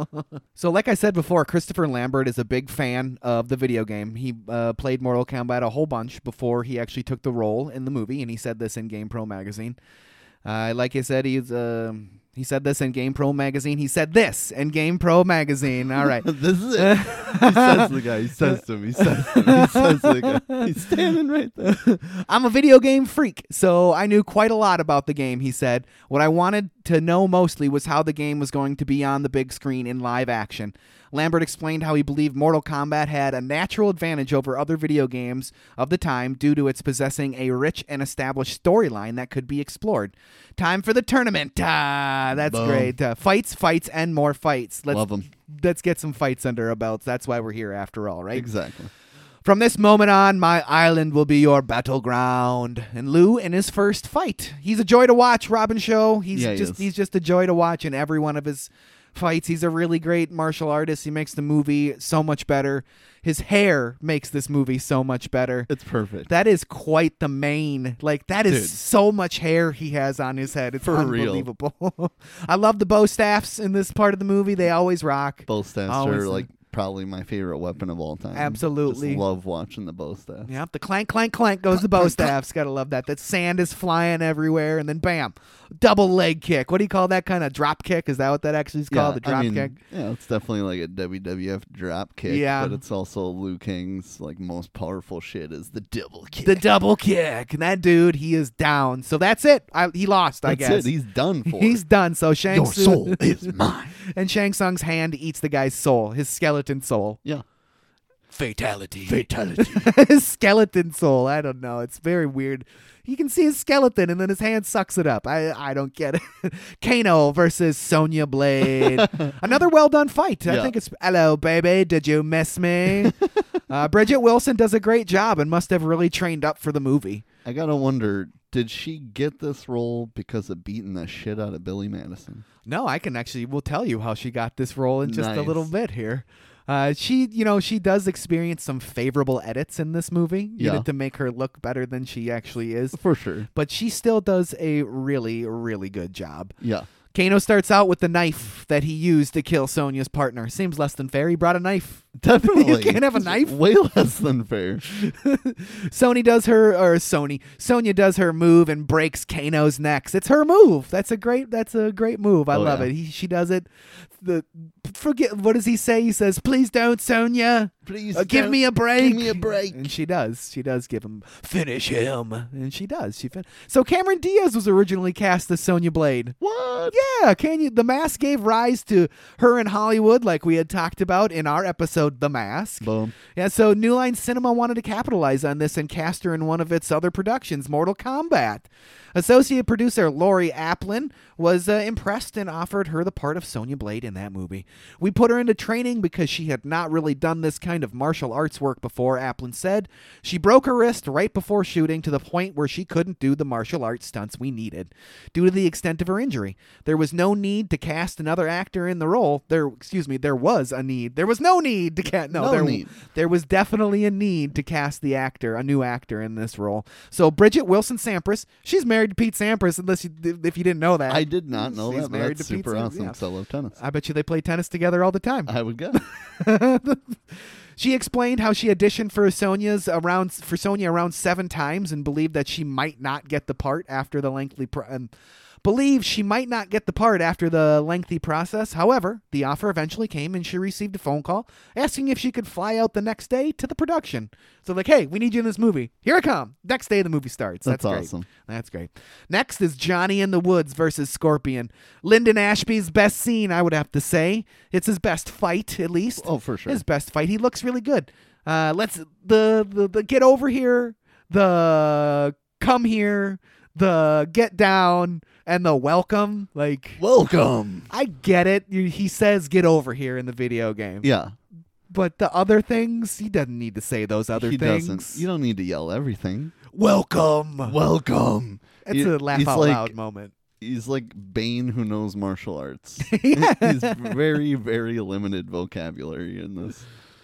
So like I said before, Christopher Lambert is a big fan of the video game. He uh, played Mortal Kombat a whole bunch before he actually took the role in the movie, and he said this in GamePro magazine. Uh, like I said, he's... Uh, he said this in GamePro magazine. He said this in GamePro magazine. All right. This is it. He says to the guy. He says to him. He says to him. He says to the guy. He's standing right there. I'm a video game freak, so I knew quite a lot about the game, he said. What I wanted to know mostly was how the game was going to be on the big screen in live action. Lambert explained how he believed Mortal Kombat had a natural advantage over other video games of the time due to its possessing a rich and established storyline that could be explored. Time for the tournament. Ah, that's Boom. great. Uh, fights, fights, and more fights. Let's, Love them. let's get some fights under our belts. That's why we're here after all, right? Exactly. From this moment on, my island will be your battleground. And Lou in his first fight. He's a joy to watch, Robin Show. He's Yeah, he just is. he's just a joy to watch in every one of his fights. He's a really great martial artist. He makes the movie so much better. His hair makes this movie so much better. It's perfect. That is quite the mane. Like, that is Dude. so much hair he has on his head. It's For real. unbelievable. I love the bow staffs in this part of the movie. They always rock. Bow staffs Always, are uh, like probably my favorite weapon of all time. Absolutely. Just love watching the bow staffs. Yep, the clank, clank, clank goes the bow staffs. Gotta love that. That sand is flying everywhere, and then bam, double leg kick. What do you call that kind of drop kick? Is that what that actually is called? the drop I mean, kick? Yeah, it's definitely like a W W F drop kick. Yeah. But it's also Liu Kang's like most powerful shit is the double kick. The double kick. And that dude, he is down. So that's it. I, he lost, I That's guess. it. He's done for. He's done. So Shang Your Tsung- soul is mine. And Shang Tsung's hand eats the guy's soul, his skeleton soul. Yeah. Fatality. Fatality. His skeleton soul. I don't know. It's very weird. You can see his skeleton, and then his hand sucks it up. I I don't get it. Kano versus Sonya Blade. Another well done fight. I Yeah. think it's hello, baby. Did you miss me? uh, Bridget Wilson does a great job and must have really trained up for the movie. I gotta wonder, did she get this role because of beating the shit out of Billy Madison? No, I can actually. We'll tell you how she got this role in just a Nice. little bit here. Uh, she, you know, she does experience some favorable edits in this movie, you Yeah. know, to make her look better than she actually is. For sure. But she still does a really, really good job. Yeah. Kano starts out with the knife that he used to kill Sonya's partner. Seems less than fair. He brought a knife. Definitely. You can't have a It's knife. Way less than fair. Sony does her, or Sony, Sonya does her move and breaks Kano's necks. It's her move. That's a great. That's a great move. I Oh, love yeah. it. He, she does it. The forget, what does he say? He says, please don't, Sonya. Please Uh, give don't- me a break. Give me a break. And she does. She does give him, finish him. And she does. She fin- So Cameron Diaz was originally cast as Sonya Blade. What? Yeah, can you? The Mask gave rise to her in Hollywood, like we had talked about in our episode, The Mask. Boom. Yeah, so New Line Cinema wanted to capitalize on this and cast her in one of its other productions, Mortal Kombat. Associate producer Laurie Applin was uh, impressed and offered her the part of Sonya Blade in that movie. We put her into training because she had not really done this kind of martial arts work before, Applin said. She broke her wrist right before shooting to the point where she couldn't do the martial arts stunts we needed due to the extent of her injury. There was no need to cast another actor in the role. There, excuse me, there was a need. There was no need to cast. No, No there, need. there was definitely a need to cast the actor, a new actor in this role. So Bridget Wilson Sampras, she's married to Pete Sampras, unless you, if you didn't know that. I did not know She's that, but married that's to Pete super Sampras, awesome yeah. because I love tennis. I bet you they play tennis together all the time. I would guess. She explained how she auditioned for Sonya's around for Sonya around seven times and believed that she might not get the part after the lengthy pro- um, believed she might not get the part after the lengthy process. However, the offer eventually came and she received a phone call asking if she could fly out the next day to the production. So like, hey, we need you in this movie. Here I come. Next day the movie starts. That's That's, great. awesome. That's great. Next is Johnny in the Woods versus Scorpion. Lyndon Ashby's best scene, I would have to say. It's his best fight, at least. Oh, for sure. His best fight. He looks really good. Uh, let's the, the the get over here, the come here, the get down, and the welcome. Like, Welcome. I get it. You- He says get over here in the video game. Yeah. But the other things, he doesn't need to say those other he things. doesn't. You don't need to yell everything. Welcome. Welcome. That's He- a laugh he's out like- loud moment. He's like Bane who knows martial arts. Yeah. He's very, very limited vocabulary in this.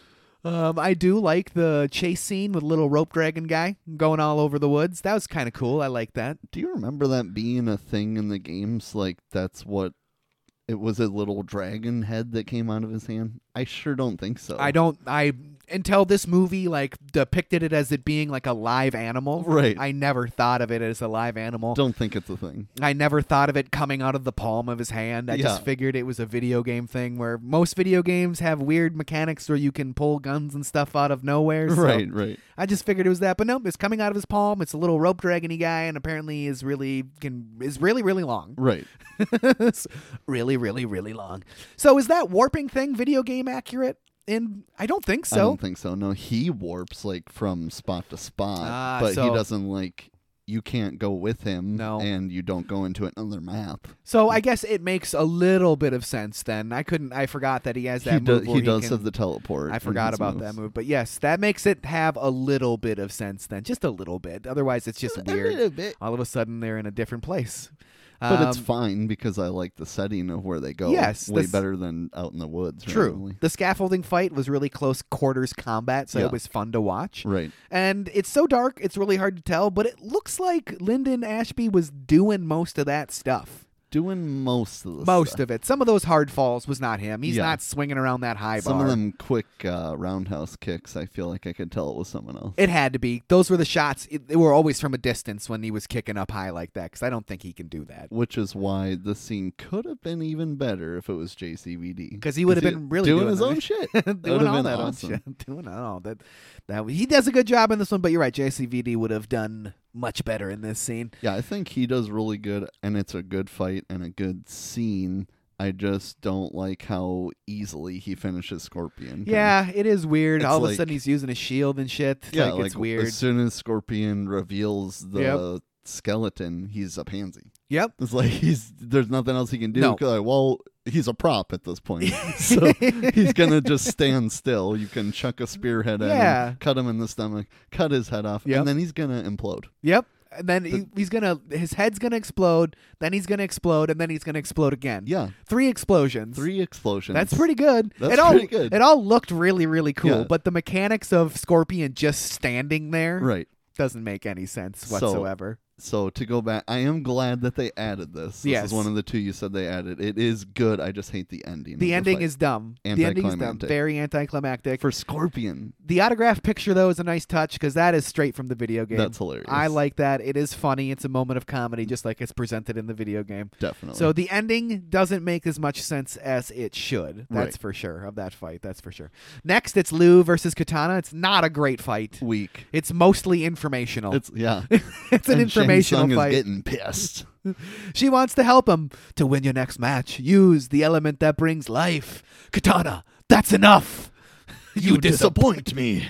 Um, I do like the chase scene with little rope dragon guy going all over the woods. That was kind of cool. I like that. Do you remember that being a thing in the games? Like, that's what it was, a little dragon head that came out of his hand? I sure don't think so. I don't. I until this movie like depicted it as it being like a live animal. Right. I never thought of it as a live animal. Don't think it's a thing. I never thought of it coming out of the palm of his hand. I Yeah. just figured it was a video game thing where most video games have weird mechanics where you can pull guns and stuff out of nowhere. So Right, right. I just figured it was that, but no, it's coming out of his palm. It's a little rope dragony guy, and apparently is really can is really really long. Right. It's really really really long. So is that warping thing video game accurate? And I don't think so. I don't think so. No, he warps like from spot to spot, Ah, but he so- doesn't like. You can't go with him, No. and you don't go into another map. So I guess it makes a little bit of sense then. I couldn't. I forgot that he has that he move. do, where he does can- have the teleport. I in forgot his about moves. that move, but yes, that makes it have a little bit of sense then, just a little bit. Otherwise, it's just A weird. little bit. All of a sudden, they're in a different place. But it's Um, fine because I like the setting of where they go. Yes, way this- better than out in the woods. True. randomly. The scaffolding fight was really close quarters combat, so Yeah. it was fun to watch. Right. And it's so dark, it's really hard to tell, but it looks like Lyndon Ashby was doing most of that stuff. Doing most of the Most stuff. of it. Some of those hard falls was not him. He's Yeah. not swinging around that high Some bar. of them quick uh, roundhouse kicks, I feel like I could tell it was someone else. It had to be. Those were the shots. It, they were always from a distance when he was kicking up high like that, because I don't think he can do that. Which is why the scene could have been even better if it was J C V D. Because he would have been really doing, doing his the- own shit. doing That would have all been that awesome. own shit. Doing all that. That he does a good job in this one, but you're right. J C V D would have done much better in this scene. Yeah, I think he does really good, and it's a good fight and a good scene. I just don't like how easily he finishes Scorpion. Yeah, it is weird. It's All of a like- sudden, he's using a shield and shit. yeah, like, like it's weird. as soon as Scorpion reveals the Yep. skeleton, he's a pansy. Yep. It's like he's there's nothing else he can do. No. 'Cause, like, well, he's a prop at this point, so he's gonna just stand still. You can chuck a spearhead at Yeah. him, cut him in the stomach, cut his head off, Yep. and then he's gonna implode. Yep. And then he, he's gonna, his head's gonna explode. Then he's gonna explode, and then he's gonna explode again. Yeah, Three explosions. three explosions. That's pretty good. That's it all, pretty good. It all looked really, really cool. Yeah. But the mechanics of Scorpion just standing there right. doesn't make any sense So- whatsoever. So to go back, I am glad that they added this. This Yes. is one of the two you said they added. It is good. I just hate the ending. The of ending fight. is dumb. The ending is dumb. Anticlimactic. Very anticlimactic. for Scorpion. The autograph picture, though, is a nice touch because that is straight from the video game. That's hilarious. I like that. It is funny. It's a moment of comedy, just like it's presented in the video game. Definitely. So the ending doesn't make as much sense as it should. That's Right. for sure, of that fight. That's for sure. Next, it's Liu versus Katana. It's not a great fight. weak. It's mostly informational. It's yeah. It's an And Shang informational Tsung fight. is getting pissed. She wants to help him. To win your next match, use the element that brings life. Katana, that's enough. You disappoint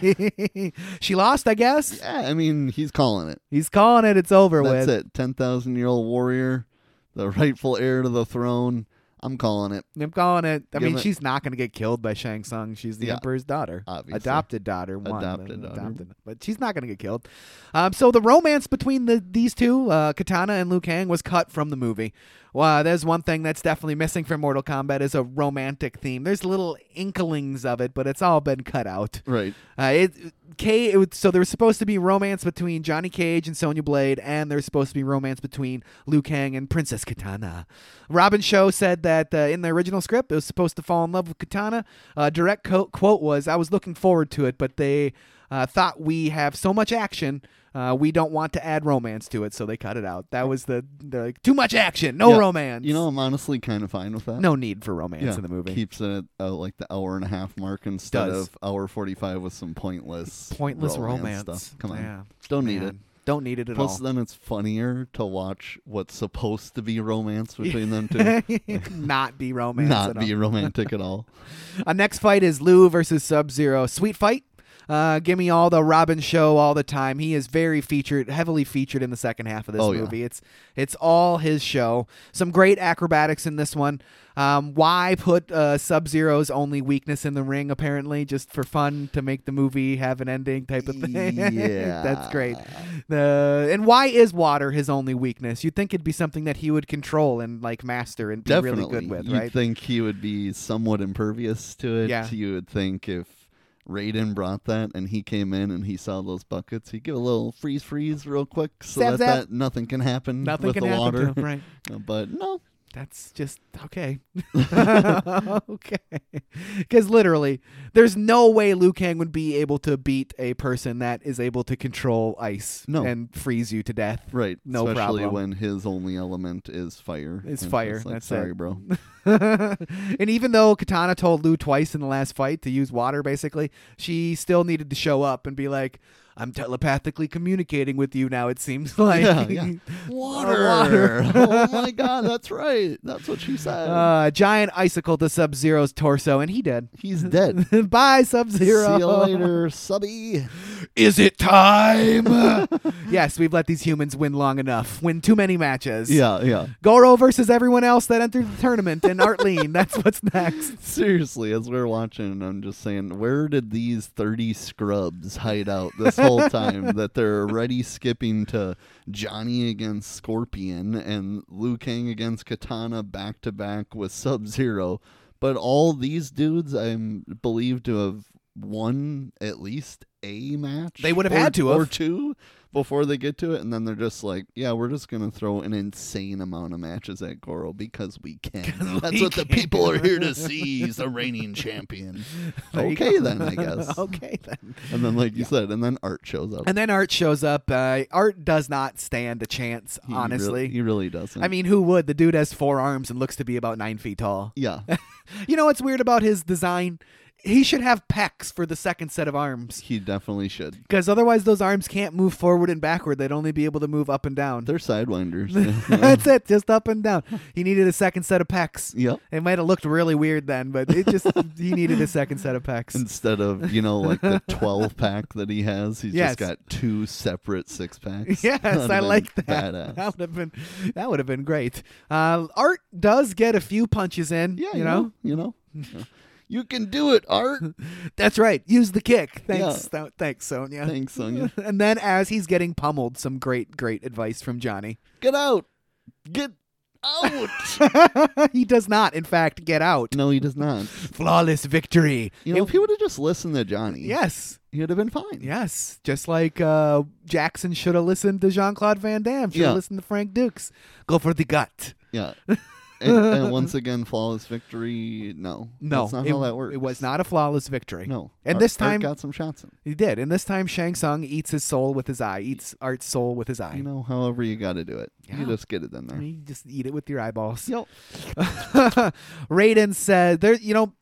me. She lost, I guess. Yeah, I mean, he's calling it. He's calling it. It's over That's with. it. ten thousand year old warrior, the rightful heir to the throne. I'm calling it. I'm calling it. I Give mean, it- she's not going to get killed by Shang Tsung. She's the Yeah, emperor's daughter, obviously. adopted daughter, one, Adopted uh, daughter. adopted, but she's not going to get killed. Um, so the romance between the these two, uh, Katana and Liu Kang, was cut from the movie. Well, there's one thing that's definitely missing from Mortal Kombat is a romantic theme. There's little inklings of it, but it's all been cut out. Right. Uh, it, K, it was, so there was supposed to be romance between Johnny Cage and Sonya Blade, and there's supposed to be romance between Liu Kang and Princess Katana. Robin Show said that uh, in the original script, it was supposed to fall in love with Katana. Uh, direct co- quote was, "I was looking forward to it, but they uh, thought we have so much action, uh, we don't want to add romance to it, so they cut it out." That was the, the like, too much action, no Yeah. romance. You know, I'm honestly kind of fine with that. no need for romance yeah, in the movie. keeps it at uh, like the hour and a half mark instead Does. of hour forty-five with some pointless, Pointless romance, romance. stuff. Come on, Yeah. don't need Man, it. Don't need it at Plus, all. then it's funnier to watch what's supposed to be romance between them two. Not be romance. Not at be all. romantic at all. Our next fight is Liu versus Sub-Zero. Sweet fight. Uh, give me all the Robin Show all the time. He is very featured, heavily featured in the second half of this Oh, yeah. movie. It's it's all his show. Some great acrobatics in this one. Um, why put uh, Sub-Zero's only weakness in the ring? Apparently, just for fun to make the movie have an ending type of thing. Yeah. That's great. The and why is water his only weakness? You'd think it'd be something that he would control and like master and be Definitely. really good with, You'd right? think he would be somewhat impervious to it. Yeah. You would think if Raiden brought that and he came in and he saw those buckets, he'd give a little freeze freeze real quick so Zap, that, zap. that nothing can happen Nothing with can the happen water. to him, right? But no. That's just okay. Okay. Because literally, there's no way Liu Kang would be able to beat a person that is able to control ice No. and freeze you to death. Right. No Especially problem. when his only element is fire. Is And fire, it's like, that's sorry, it. bro. And even though Katana told Liu twice in the last fight to use water, basically, she still needed to show up and be like, "I'm telepathically communicating with you now, it seems like." Yeah, yeah. Water. water. Oh my god, that's right. That's what she said. Uh, giant icicle to Sub-Zero's torso, and he did. He's dead. Bye, Sub-Zero. See you later, subby. Is it time? Yes, we've let these humans win long enough. Win too many matches. Yeah, yeah. Goro versus everyone else that entered the tournament, and Artleen. That's what's next. Seriously, as we're watching, I'm just saying, where did these thirty scrubs hide out this whole time that they're already skipping to Johnny against Scorpion and Liu Kang against Katana back to back with Sub-Zero? But all these dudes, I'm believed to have won at least a match. They would have or- had to or have. two before they get to it, and then they're just like, yeah, we're just gonna throw an insane amount of matches at Goro because we can. That's we what the can. people are here to see. He's the reigning champion. There you Okay, go. then I guess. Okay, then. And then, like you said, and then Art shows up. And then Art shows up. Uh, Art does not stand a chance, He honestly. really, he really doesn't. I mean, who would? The dude has four arms and looks to be about nine feet tall. yeah, You know what's weird about his design? He should have pecs for the second set of arms. he definitely should. Because otherwise those arms can't move forward and backward. They'd only be able to move up and down. They're sidewinders. That's it, just up and down. He needed a second set of pecs. Yep. It might have looked really weird then, but it just he needed a second set of pecs. Instead of, you know, like the twelve pack that he has, he's Yes. just got two separate six packs. Yes, That'd I have like been that. Badass. That would have been that would have been great. Uh, Art does get a few punches in. Yeah, you know, you know, you can do it, Art. that's right. Use the kick. Thanks, Th- thanks, Sonya. Thanks, Sonya. And then as he's getting pummeled, some great, great advice from Johnny. Get out. Get out. He does not, in fact, get out. No, he does not. Flawless victory. You know, It- if he would have just listened to Johnny, yes. he'd have been fine. Yes, just like uh, Jackson should have listened to Jean-Claude Van Damme, should have Yeah. listened to Frank Dukes. Go for the gut. Yeah. and, and once again, flawless victory. No, No, that's not it, how that works. it was not a flawless victory. No, And Art- this Art time- got some shots in. He did. And this time, Shang Tsung eats his soul with his eye, eats Art's soul with his eye. You know, however you got to do it, Yeah. you just get it in there. You just eat it with your eyeballs. Yep. Raiden said, "There, you know,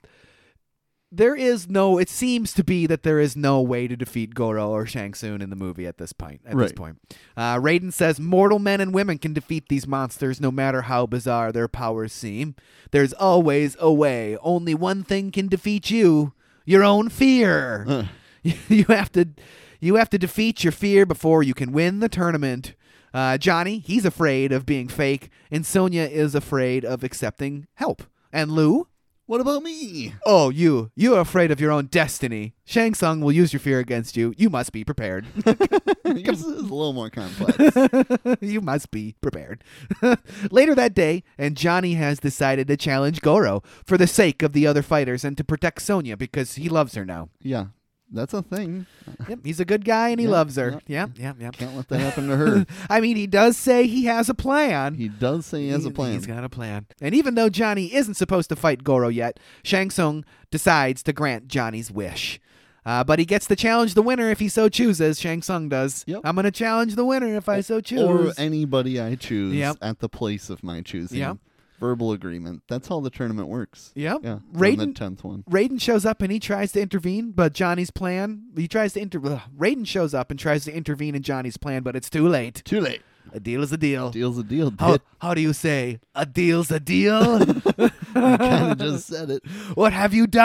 there is no. It seems to be that there is no way to defeat Goro or Shang Tsung in the movie at this point. At this Right. point, uh, Raiden says mortal men and women can defeat these monsters, no matter how bizarre their powers seem. There's always a way. Only one thing can defeat you: your own fear. Uh, You have to, you have to defeat your fear before you can win the tournament." Uh, Johnny, he's afraid of being fake, and Sonya is afraid of accepting help. And Lou, what about me? oh, you, you're afraid of your own destiny. Shang Tsung will use your fear against you. You must be prepared. Yours is a little more complex. You must be prepared. Later that day, and Johnny has decided to challenge Goro for the sake of the other fighters and to protect Sonya because he loves her now. Yeah, that's a thing. Yep, he's a good guy and he Yeah, loves her. yeah. Yeah, yeah, yeah. Can't let that happen to her. I mean, he does say he has a plan. He does say he has a plan. He's got a plan. And even though Johnny isn't supposed to fight Goro yet, Shang Tsung decides to grant Johnny's wish. Uh, but he gets to challenge the winner if he so chooses. Shang Tsung does. Yep. I'm going to challenge the winner if I so choose. Or anybody I choose Yep. at the place of my choosing. Yep. Verbal agreement. That's how the tournament works. Yep. Yeah. Raiden- on the tenth one. Raiden shows up and he tries to intervene, but Johnny's plan, he tries to inter. ugh, Raiden shows up and tries to intervene in Johnny's plan, but it's too late. Too late. A deal is a deal. Deal's a deal. How, Dit. how do you say? A deal's a deal? You kind of just said it. What have you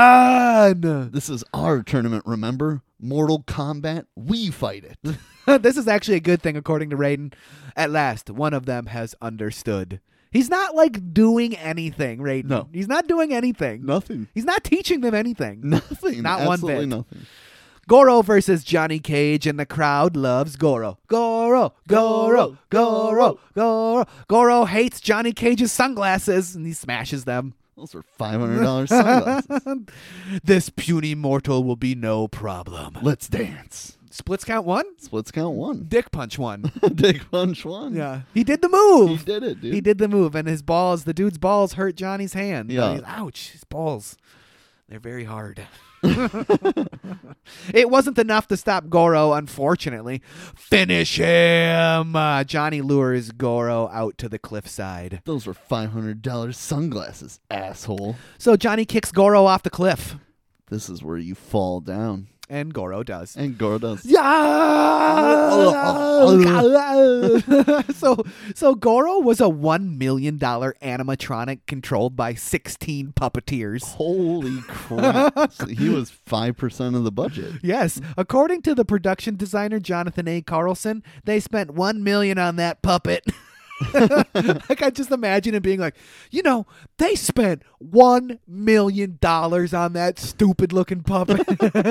done? This is our tournament, remember? Mortal Kombat. We fight it. This is actually a good thing, according to Raiden. At last, one of them has understood. He's not like doing anything, Raiden. No. He's not doing anything. Nothing. He's not teaching them anything. Nothing. Not one Absolutely bit. nothing. Goro versus Johnny Cage, and the crowd loves Goro. Goro, Goro, Goro, Goro. Goro hates Johnny Cage's sunglasses, and he smashes them. Those are five hundred dollars sunglasses. This puny mortal will be no problem. Let's dance. Splits count one? Splits count one. Dick punch one. Dick punch one. Yeah. He did the move. He did it, dude. He did the move, and his balls, the dude's balls hurt Johnny's hand. Yeah. He's, ouch, his balls. They're very hard. It wasn't enough to stop Goro, unfortunately. Finish him! Uh, Johnny lures Goro out to the cliffside. Those were five hundred dollars sunglasses, asshole. So Johnny kicks Goro off the cliff, This is where you fall down. and Goro does. And Goro does. Yeah. so so Goro was a one million dollar animatronic controlled by sixteen puppeteers. Holy crap. So he was five percent of the budget. Yes, according to the production designer Jonathan A. Carlson, they spent one million on that puppet. Like, I just imagine it being like, you know, they spent one million dollars on that stupid looking puppet.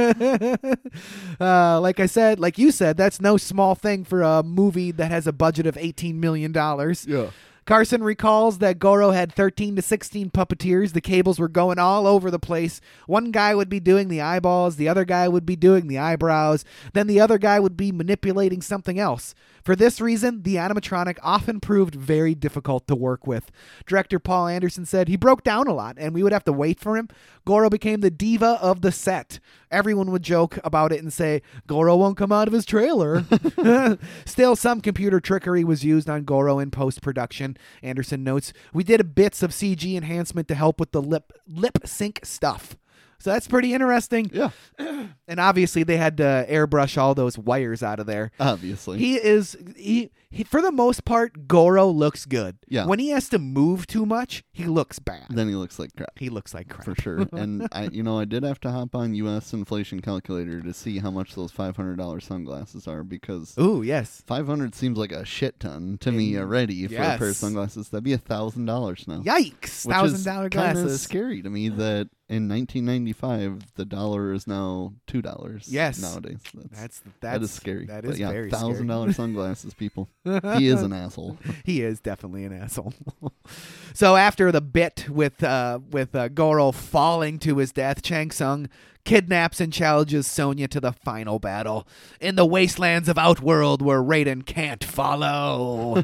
uh, like I said, like you said, that's no small thing for a movie that has a budget of eighteen million dollars. Yeah. Carson recalls that Goro had thirteen to sixteen puppeteers. The cables were going all over the place. One guy would be doing the eyeballs, the other guy would be doing the eyebrows, then the other guy would be manipulating something else. For this reason, the animatronic often proved very difficult to work with. Director Paul Anderson said he broke down a lot, and we would have to wait for him. Goro became the diva of the set. Everyone would joke about it and say, Goro won't come out of his trailer. Still, some computer trickery was used on Goro in post-production. Anderson notes, we did bits of C G enhancement to help with the lip lip sync stuff. So that's pretty interesting. Yeah. And obviously they had to airbrush all those wires out of there. Obviously. He is he, he for the most part, Goro looks good. Yeah. When he has to move too much, he looks bad. then he looks like crap. He looks like crap. For sure. And I you know, I did have to hop on U S inflation calculator to see how much those five hundred dollars sunglasses are, because Ooh, yes. five hundred seems like a shit ton to me already for a pair of Yes. sunglasses. That'd be a thousand dollars now. Yikes. Which Thousand is dollar kinda glasses. scary to me that in nineteen ninety-five the dollar is now two dollars. Yes. Nowadays, that's, That's that's that is scary. That But is yeah, very thousand scary. dollar sunglasses, people. He is an asshole. He is definitely an asshole. So after the bit with uh, with uh, Goro falling to his death, Shang Tsung kidnaps and challenges Sonya to the final battle in the wastelands of Outworld where Raiden can't follow.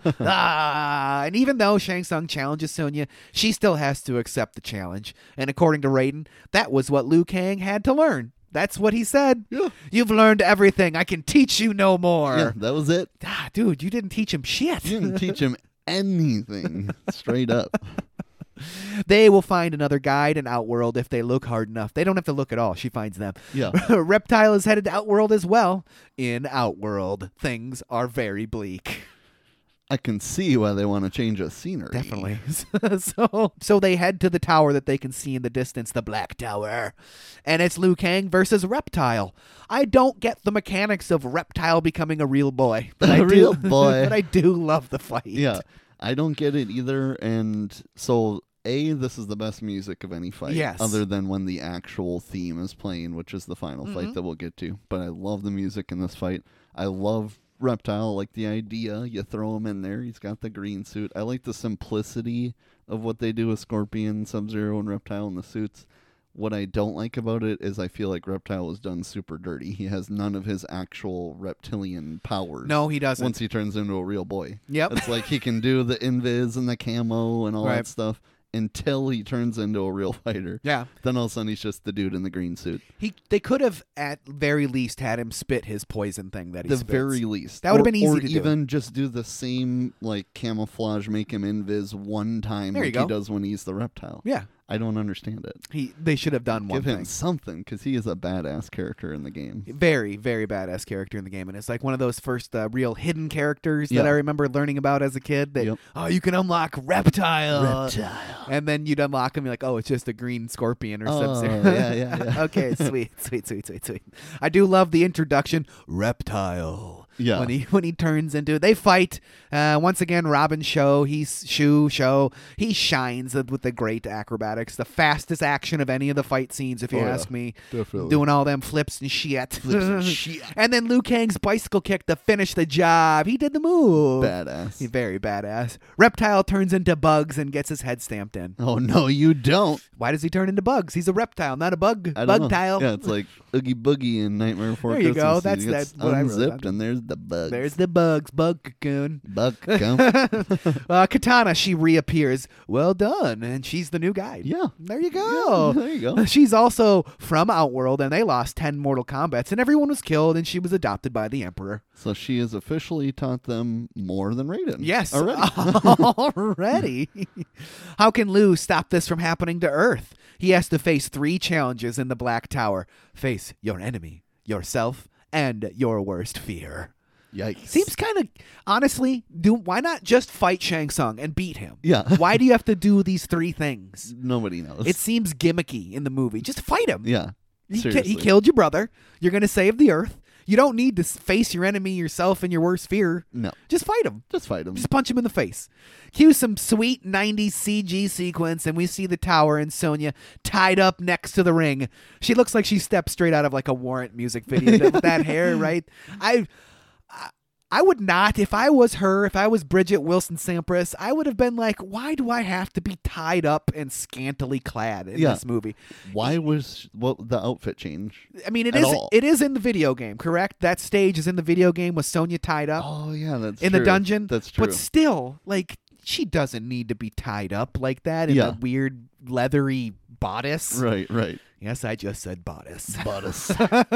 ah, and even though Shang Tsung challenges Sonya, she still has to accept the challenge. And according to Raiden, that was what Liu Kang had to learn. That's what he said. Yeah. You've learned everything. I can teach you no more. Yeah, that was it. Ah, dude, you didn't teach him shit. You didn't teach him anything. Straight up. They will find another guide in Outworld if they look hard enough. They don't have to look at all. She finds them. Yeah. Reptile is headed to Outworld as well. In Outworld, things are very bleak. I can see why they want to change a scenery. Definitely. so, so they head to the tower that they can see in the distance, the Black Tower. And it's Liu Kang versus Reptile. I don't get the mechanics of Reptile becoming a real boy. But A I real do, boy. But I do love the fight. Yeah. I don't get it either. And so, A, this is the best music of any fight. Yes. Other than when the actual theme is playing, which is the final Mm-hmm. fight that we'll get to. But I love the music in this fight. I love Reptile, like the idea. You throw him in there. He's got the green suit. I like the simplicity of what they do with Scorpion, Sub-Zero, and Reptile in the suits. What I don't like about it is I feel like Reptile is done super dirty. He has none of his actual reptilian powers. No, he doesn't. Once he turns into a real boy. Yep. It's like he can do the invis and the camo and all Right. that stuff until he turns into a real fighter. Yeah. Then all of a sudden he's just the dude in the green suit. He they could have at very least had him spit his poison thing that he The spits. very least. That would have Or- been easy or to do. even just do the same like camouflage, make him invis one time There you like go. he does when he's the reptile. Yeah. I don't understand it. He they should have done one Give him thing. something because he is a badass character in the game. Very, very badass character in the game, and it's like one of those first uh, real hidden characters that Yeah. I remember learning about as a kid. That Yep. oh, you can unlock Reptile, Reptile. and then you'd unlock him. You're like, oh, it's just a green scorpion or Oh, something. yeah, yeah, yeah. okay, sweet, sweet, sweet, sweet, sweet. I do love the introduction, Reptile. Yeah. When he when he turns into they fight uh, once again. Robin show he's shoe show he shines with the great acrobatics, the fastest action of any of the fight scenes, if you Oh, yeah. ask me. Definitely. Doing all them flips and shit. Flips and shit. And then Liu Kang's bicycle kick to finish the job. He did the move. Badass. He's very badass. Reptile turns into Bugs and gets his head stamped in. Oh no, you don't. Why does he turn into Bugs? He's a reptile, not a bug. I don't know. Bug-tile. Yeah, it's like Oogie Boogie in Nightmare Before There you Christmas. go. He That's- gets that's what I wrote unzipped, down. and there's the bugs. There's the Bugs. Bug cocoon. bug. Come. uh, Katana, she reappears. Well done. And she's the new guide. Yeah. There you go. Yeah, there you go. She's also from Outworld, and they lost ten Mortal Kombats, and everyone was killed, and she was adopted by the Emperor. So she has officially taught them more than Raiden. Yes. Already. Already. How can Liu stop this from happening to Earth? He has to face three challenges in the Black Tower. Face your enemy, yourself, and your worst fear. Yikes. Seems kind of, honestly, do why not just fight Shang Tsung and beat him? Yeah. Why do you have to do these three things? Nobody knows. It seems gimmicky in the movie. Just fight him. yeah. He, ki- Seriously. he killed your brother. You're going to save the Earth. You don't need to s- face your enemy, yourself, and your worst fear. No. Just fight him. Just fight him. Just punch him in the face. Cue some sweet nineties C G sequence, and we see the tower and Sonya tied up next to the ring. She looks like she stepped straight out of like a Warrant music video with that hair, right? I, I, I would not, if I was her, if I was Bridget Wilson Sampras, I would have been like, why do I have to be tied up and scantily clad in Yeah. this movie? Why was what the outfit change? I mean, it At is all. it is in the video game, correct? That stage is in the video game with Sonya tied up. Oh yeah, that's in true. the dungeon. That's true. But still, like, she doesn't need to be tied up like that in Yeah. a weird leathery bodice. right, right. Yes, I just said bodice. Bodice.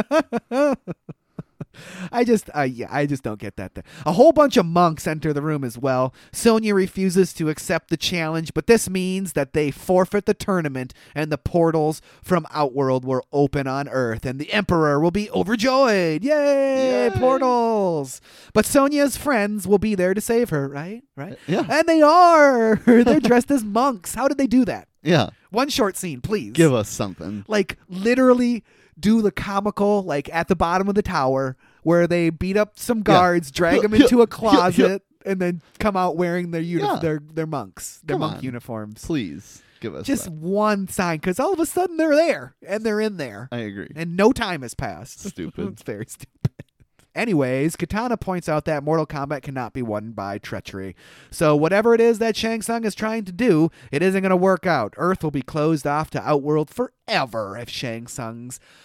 I just, uh, yeah, I just don't get that. There. A whole bunch of monks enter the room as well. Sonya refuses to accept the challenge, but this means that they forfeit the tournament, and the portals from Outworld will open on Earth, and the Emperor will be overjoyed. Yay, Yay. portals! But Sonya's friends will be there to save her, right? Right? Yeah. And they are. They're dressed as monks. How did they do that? Yeah. One short scene, please. Give us something. Like, literally do the comical, like, at the bottom of the tower where they beat up some guards, drag them into a closet, and then come out wearing their uni- Yeah. their their monks, their Come monk on. uniforms. Please give us Just that. one sign, because all of a sudden they're there, and they're in there, I agree. and no time has passed. Stupid. It's very stupid. Anyways, Katana points out that Mortal Kombat cannot be won by treachery. So whatever it is that Shang Tsung is trying to do, it isn't going to work out. Earth will be closed off to Outworld forever if Shang Tsung's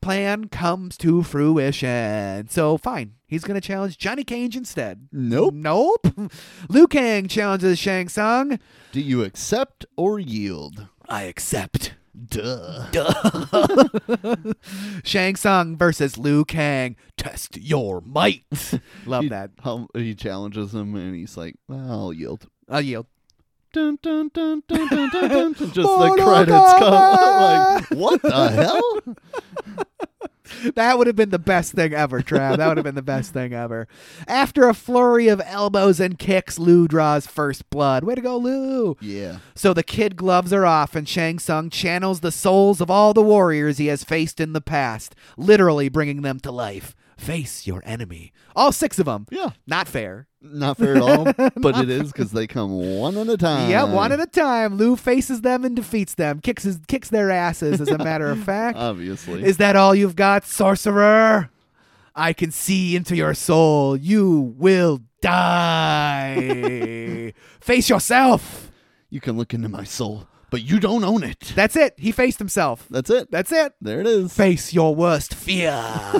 plan comes to fruition. So fine, he's going to challenge Johnny Cage instead. Nope. Nope. Liu Kang challenges Shang Tsung. Do you accept or yield? I accept. Duh. Duh. Shang Tsung versus Liu Kang. Test your might. Love he, that. How, he challenges him, and he's like, well, I'll yield. I'll yield. Dun, dun, dun, dun, dun, dun, dun. Just the Mortal credits come. Kombat! Like, what the hell? That would have been the best thing ever, Trav. That would have been the best thing ever. After a flurry of elbows and kicks, Liu draws first blood. Way to go, Liu. Yeah. So the kid gloves are off, and Shang Tsung channels the souls of all the warriors he has faced in the past, literally bringing them to life. Face your enemy. All six of them. Yeah. Not fair. Not fair at all, but it is because they come one at a time. Yeah, one at a time. Liu faces them and defeats them. Kicks his, kicks their asses, as a matter of fact. Obviously. Is that all you've got, sorcerer? I can see into your soul. You will die. Face yourself. You can look into my soul, but you don't own it. That's it. He faced himself. That's it. That's it. There it is. Face your worst fear.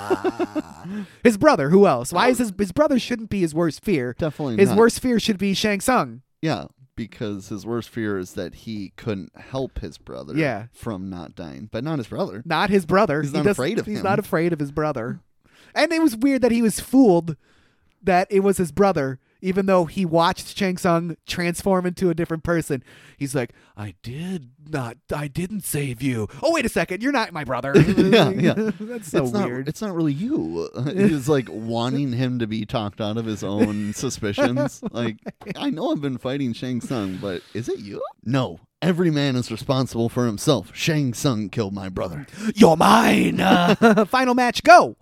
His brother, who else? Why is his his brother shouldn't be his worst fear? Definitely His not. worst fear should be Shang Tsung. Yeah, because his worst fear is that he couldn't help his brother Yeah. from not dying, but not his brother. Not his brother. He's He not does- afraid of He's him. not afraid of his brother. And it was weird that he was fooled that it was his brother, even though he watched Shang Tsung transform into a different person. He's like, I did not, I didn't save you. Oh, wait a second. You're not my brother. Yeah, yeah. That's so it's weird. Not, it's not really you. He's like wanting him to be talked out of his own suspicions. Like, I know I've been fighting Shang Tsung, but is it you? No. Every man is responsible for himself. Shang Tsung killed my brother. You're mine. Uh, final match, go.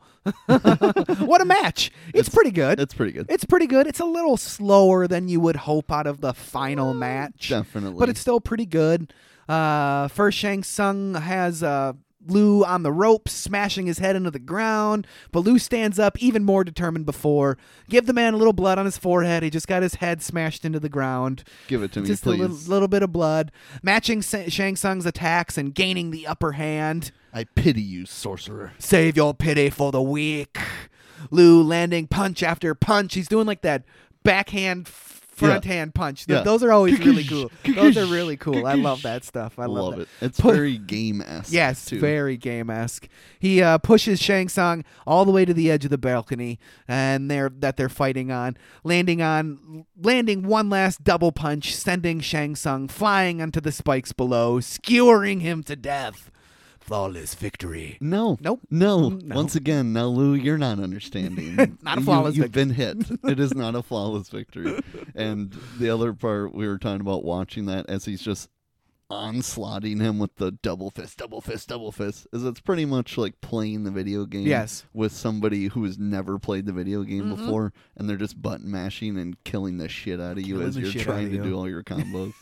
What a match. It's, It's- pretty good. It's pretty good. It's pretty good. It's a little slower than you would hope out of the final match. Definitely. But it's still pretty good. Uh, first, Shang Tsung has uh, Liu on the ropes, smashing his head into the ground. But Liu stands up, even more determined before. Give the man a little blood on his forehead. He just got his head smashed into the ground. Give it to me, Just please. a little, little bit of blood. Matching Sa- Shang Tsung's attacks and gaining the upper hand. I pity you, sorcerer. Save your pity for the weak. Liu landing punch after punch. He's doing like that backhand front Yeah. hand punch. Yeah. Those are always really Kikish, cool. kikish, Those are really cool. I love kikish. that stuff. I love, Love that. it. It's Pu- very game-esque. Yes, too. very game-esque. He uh, pushes Shang Tsung all the way to the edge of the balcony, and they're that they're fighting on, landing on, landing one last double punch, sending Shang Tsung flying onto the spikes below, skewering him to death. Flawless victory. No. Nope. No. No. Once again, now Lou, you're not understanding. Not a You- flawless You've victory. been hit. It is not a flawless victory. And the other part we were talking about watching that as he's just onslaughting him with the double fist, double fist, double fist, is it's pretty much like playing the video game Yes. with somebody who has never played the video game Mhm. before, and they're just button mashing and killing the shit out of you Killing as the you're shit out trying of to you. do all your combos.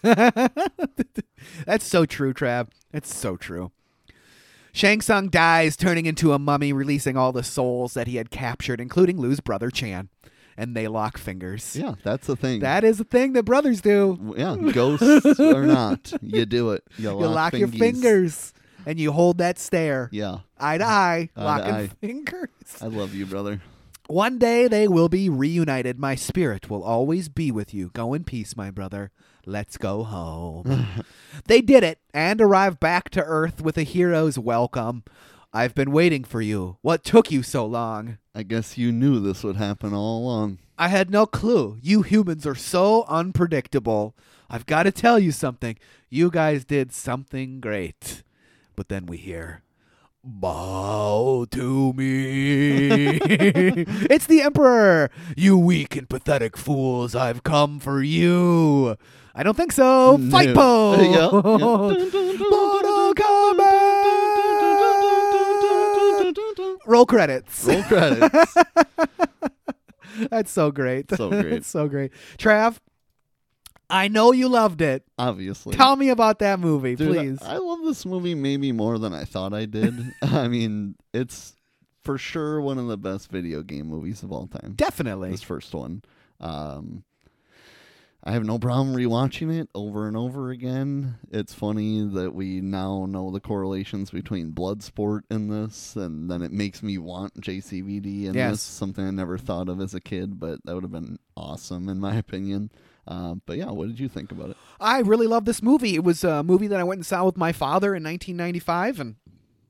That's so true, Trav. It's so true. Shang Tsung dies, turning into a mummy, releasing all the souls that he had captured, including Liu's brother, Chan. And they lock fingers. Yeah, that's the thing. That is a thing that brothers do. Yeah, ghosts or not, you do it. You, You lock, lock your fingies. fingers, and you hold that stare. Yeah, Eye to eye, Eye to locking eye. fingers. I love you, brother. One day they will be reunited. My spirit will always be with you. Go in peace, my brother. Let's go home. They did it and arrived back to Earth with a hero's welcome. I've been waiting for you. What took you so long? I guess you knew this would happen all along. I had no clue. You humans are so unpredictable. I've got to tell you something. You guys did something great. But then we hear, bow to me. It's the Emperor. You weak and pathetic fools, I've come for you. I don't think so. No. Fight pose. Yeah, yeah. Mortal Kombat. Roll credits. Roll credits. That's so great. So great. It's so great. Trav, I know you loved it. Obviously. Tell me about that movie, Dude, please. I love this movie maybe more than I thought I did. I mean, it's for sure one of the best video game movies of all time. Definitely. This first one. Um, I have no problem rewatching it over and over again. It's funny that we now know the correlations between Bloodsport in this, and then it makes me want J C V D in Yes. this, something I never thought of as a kid, but that would have been awesome in my opinion. Uh, but yeah, what did you think about it? I really love this movie. It was a movie that I went and saw with my father in nineteen ninety-five, and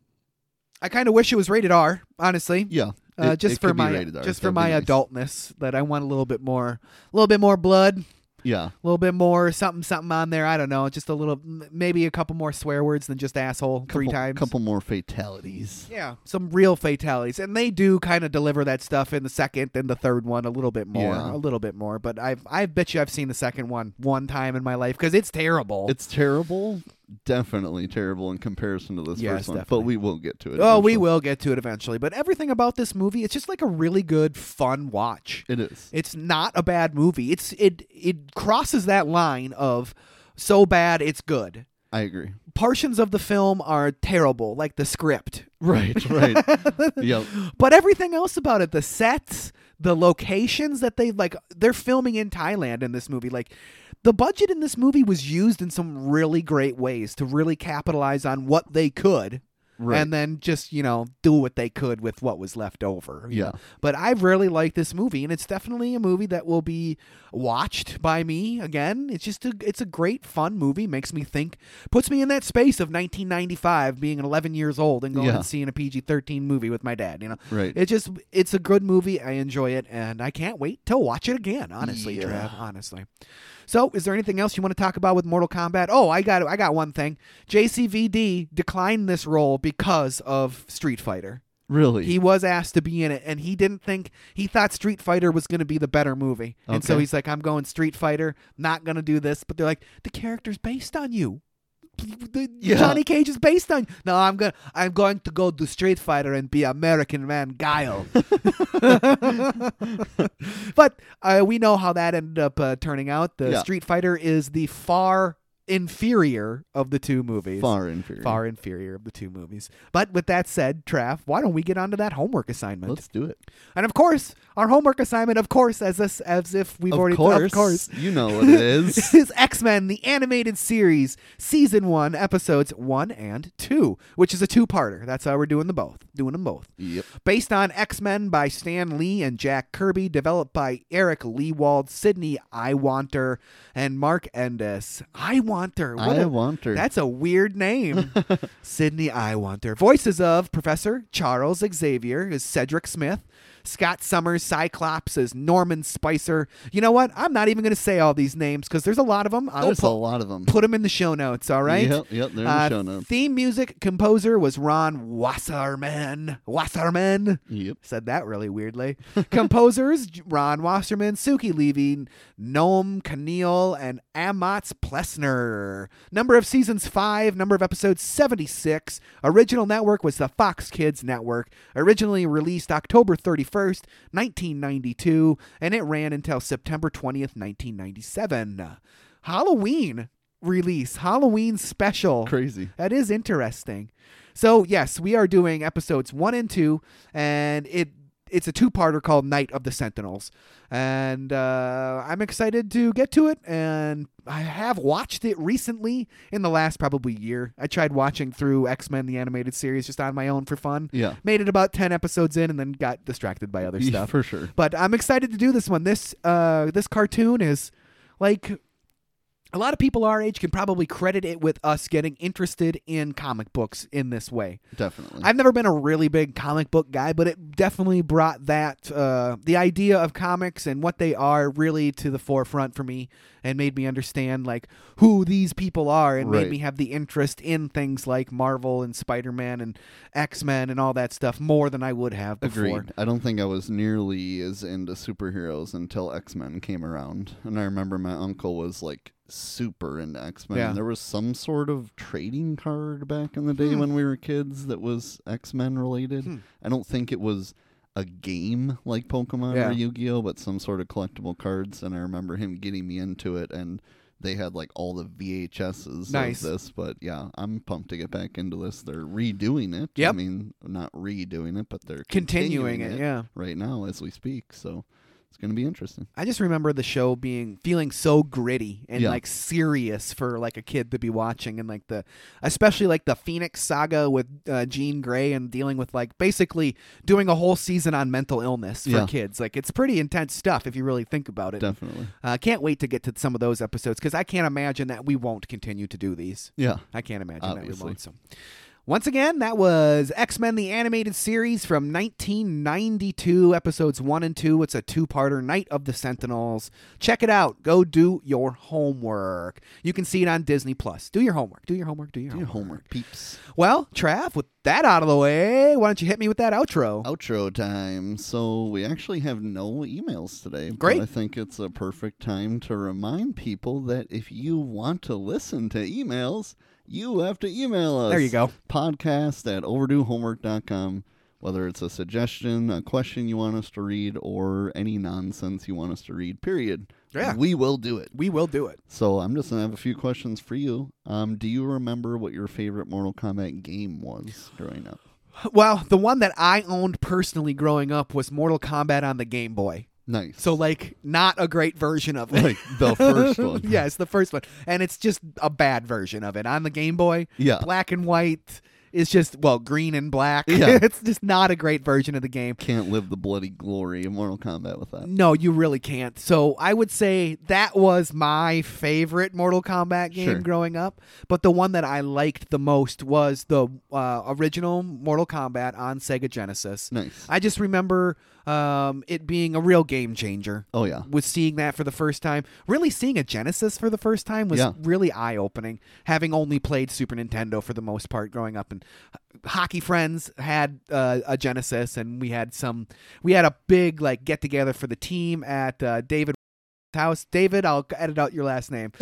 I kind of wish it was rated R, honestly. Yeah, Uh, it- just it for could be my rated R. just for That'd be my nice. adultness, that I want a little bit more, a little bit more blood, Yeah, a little bit more something something on there. I don't know, just a little, m- maybe a couple more swear words than just asshole three couple, times. couple more fatalities. Yeah, some real fatalities, and they do kind of deliver that stuff in the second and the third one a little bit more, Yeah. a little bit more. But I've I bet you I've seen the second one one time in my life because it's terrible. It's terrible, definitely terrible in comparison to this Yes, first one, but definitely. we will get to it. oh, we eventually. will get to it eventually. But everything about this movie, it's just like a really good, fun watch. It is. It's not a bad movie. It's it it crosses that line of so bad it's good. I agree. Portions of the film are terrible, like the script. Right, right. Yep. But everything else about it, the sets, the locations that they like, they're filming in Thailand in this movie. Like, the budget in this movie was used in some really great ways to really capitalize on what they could. Right. And then just, you know, do what they could with what was left over. you Yeah. know. But I really like this movie, and it's definitely a movie that will be watched by me again. It's just a, it's a great, fun movie. Makes me think, puts me in that space of nineteen ninety-five, being eleven years old and going Yeah. and seeing a P G thirteen movie with my dad. You know, Right. it just, it's a good movie. I enjoy it, and I can't wait to watch it again. Honestly, Yeah. Trav. Honestly. So, is there anything else you want to talk about with Mortal Kombat? Oh, I got I got one thing. J C V D declined this role because of Street Fighter. Really? He was asked to be in it, and he didn't think he thought Street Fighter was going to be the better movie, and so Okay. he's like, "I'm going Street Fighter, not going to do this." But they're like, "The character's based on you. The, Yeah. Johnny Cage is based on." No, I'm going. I'm going to go do Street Fighter and be American Man Guile. But uh, we know how that ended up uh, turning out. The Yeah. Street Fighter is the far inferior of the two movies. Far inferior. Far inferior of the two movies. But with that said, Trav, why don't we get on to that homework assignment? Let's do it. And of course, our homework assignment, of course, as this, as if we've of already course. of course. You know what it is. is X-Men, the animated series, season one, episodes one and two, which is a two-parter. That's how we're doing them both. Doing them both. Yep. Based on X-Men by Stan Lee and Jack Kirby, developed by Eric Lewald, Sidney Iwanter, and Mark Endes. Iwanter. What I a- want her. That's a weird name. Sidney Iwanter. Voices of Professor Charles Xavier is Cedric Smith. Scott Summers, Cyclops is Norman Spicer. You know what? I'm not even going to say all these names because there's a lot of them. I'll There's a put, lot of them. put them in the show notes, all right? Yep, yep, they're in the Uh, show notes. Theme music composer was Ron Wasserman. Wasserman. Yep. Said that really weirdly. Composers, Ron Wasserman, Suki Levy, Noam Keneal, and Amatz Plessner. Number of seasons, five. Number of episodes, seventy-six. Original network was the Fox Kids Network. Originally released October thirty-first, nineteen ninety-two, and it ran until September twentieth, nineteen ninety-seven. Halloween release. Halloween special. Crazy. That is interesting. So, yes, we are doing episodes one and two, and it it's a two-parter called Night of the Sentinels. And uh, I'm excited to get to it, and I have watched it recently in the last probably year. I tried watching through X-Men, the animated series, just on my own for fun. Yeah. Made it about ten episodes in and then got distracted by other Yeah, stuff. for sure. But I'm excited to do this one. This uh, this cartoon is like... A lot of people our age can probably credit it with us getting interested in comic books in this way. Definitely. I've never been a really big comic book guy, but it definitely brought that, uh, the idea of comics and what they are really to the forefront for me and made me understand like who these people are and Right. made me have the interest in things like Marvel and Spider-Man and X-Men and all that stuff more than I would have before. Agreed. I don't think I was nearly as into superheroes until X-Men came around. And I remember my uncle was like super into X-Men. Yeah. There was some sort of trading card back in the day Hmm. when we were kids that was X-Men related. Hmm. I don't think it was a game like Pokemon Yeah. or Yu-Gi-Oh, but some sort of collectible cards. And I remember him getting me into it, and they had like all the V H S's Nice. of this. But yeah, I'm pumped to get back into this. They're redoing it. Yep. I mean, not redoing it, but they're Continuing, continuing it, yeah. right now as we speak. So it's going to be interesting. I just remember the show being feeling so gritty and Yeah. like serious for like a kid to be watching, and like the especially like the Phoenix saga with uh, Jean Grey and dealing with like basically doing a whole season on mental illness for Yeah. kids. Like it's pretty intense stuff if you really think about it. Definitely. I uh, can't wait to get to some of those episodes because I can't imagine that we won't continue to do these. Yeah. I can't imagine Obviously. that we won't. So. Once again, that was X-Men the Animated Series from nineteen ninety-two, episodes one and two. It's a two-parter, Night of the Sentinels. Check it out. Go do your homework. You can see it on Disney Plus. Do your homework. Do your homework. Do your Do your homework. homework, peeps. Well, Trav, with that out of the way, why don't you hit me with that outro? Outro time. So we actually have no emails today. Great. But I think it's a perfect time to remind people that if you want to listen to emails, you have to email us. There you go. Podcast at overdue homework dot com. Whether it's a suggestion, a question you want us to read, or any nonsense you want us to read, period. Yeah. We will do it. We will do it. So I'm just going to have a few questions for you. Um, do you remember what your favorite Mortal Kombat game was growing up? Well, the one that I owned personally growing up was Mortal Kombat on the Game Boy. Nice. So, like, not a great version of it. Like the first one. Yes, the first one. And it's just a bad version of it. On the Game Boy, Yeah. black and white is just, well, green and black. Yeah. It's just not a great version of the game. Can't live the bloody glory of Mortal Kombat with that. No, you really can't. So I would say that was my favorite Mortal Kombat game Sure. growing up. But the one that I liked the most was the uh, original Mortal Kombat on Sega Genesis. Nice. I just remember um, it being a real game changer. Oh, yeah. Was seeing that for the first time. Really seeing a Genesis for the first time was Yeah. really eye-opening, having only played Super Nintendo for the most part growing up. And hockey friends had uh, a Genesis, and we had some we had a big like get together for the team at uh, David house. David, I'll edit out your last name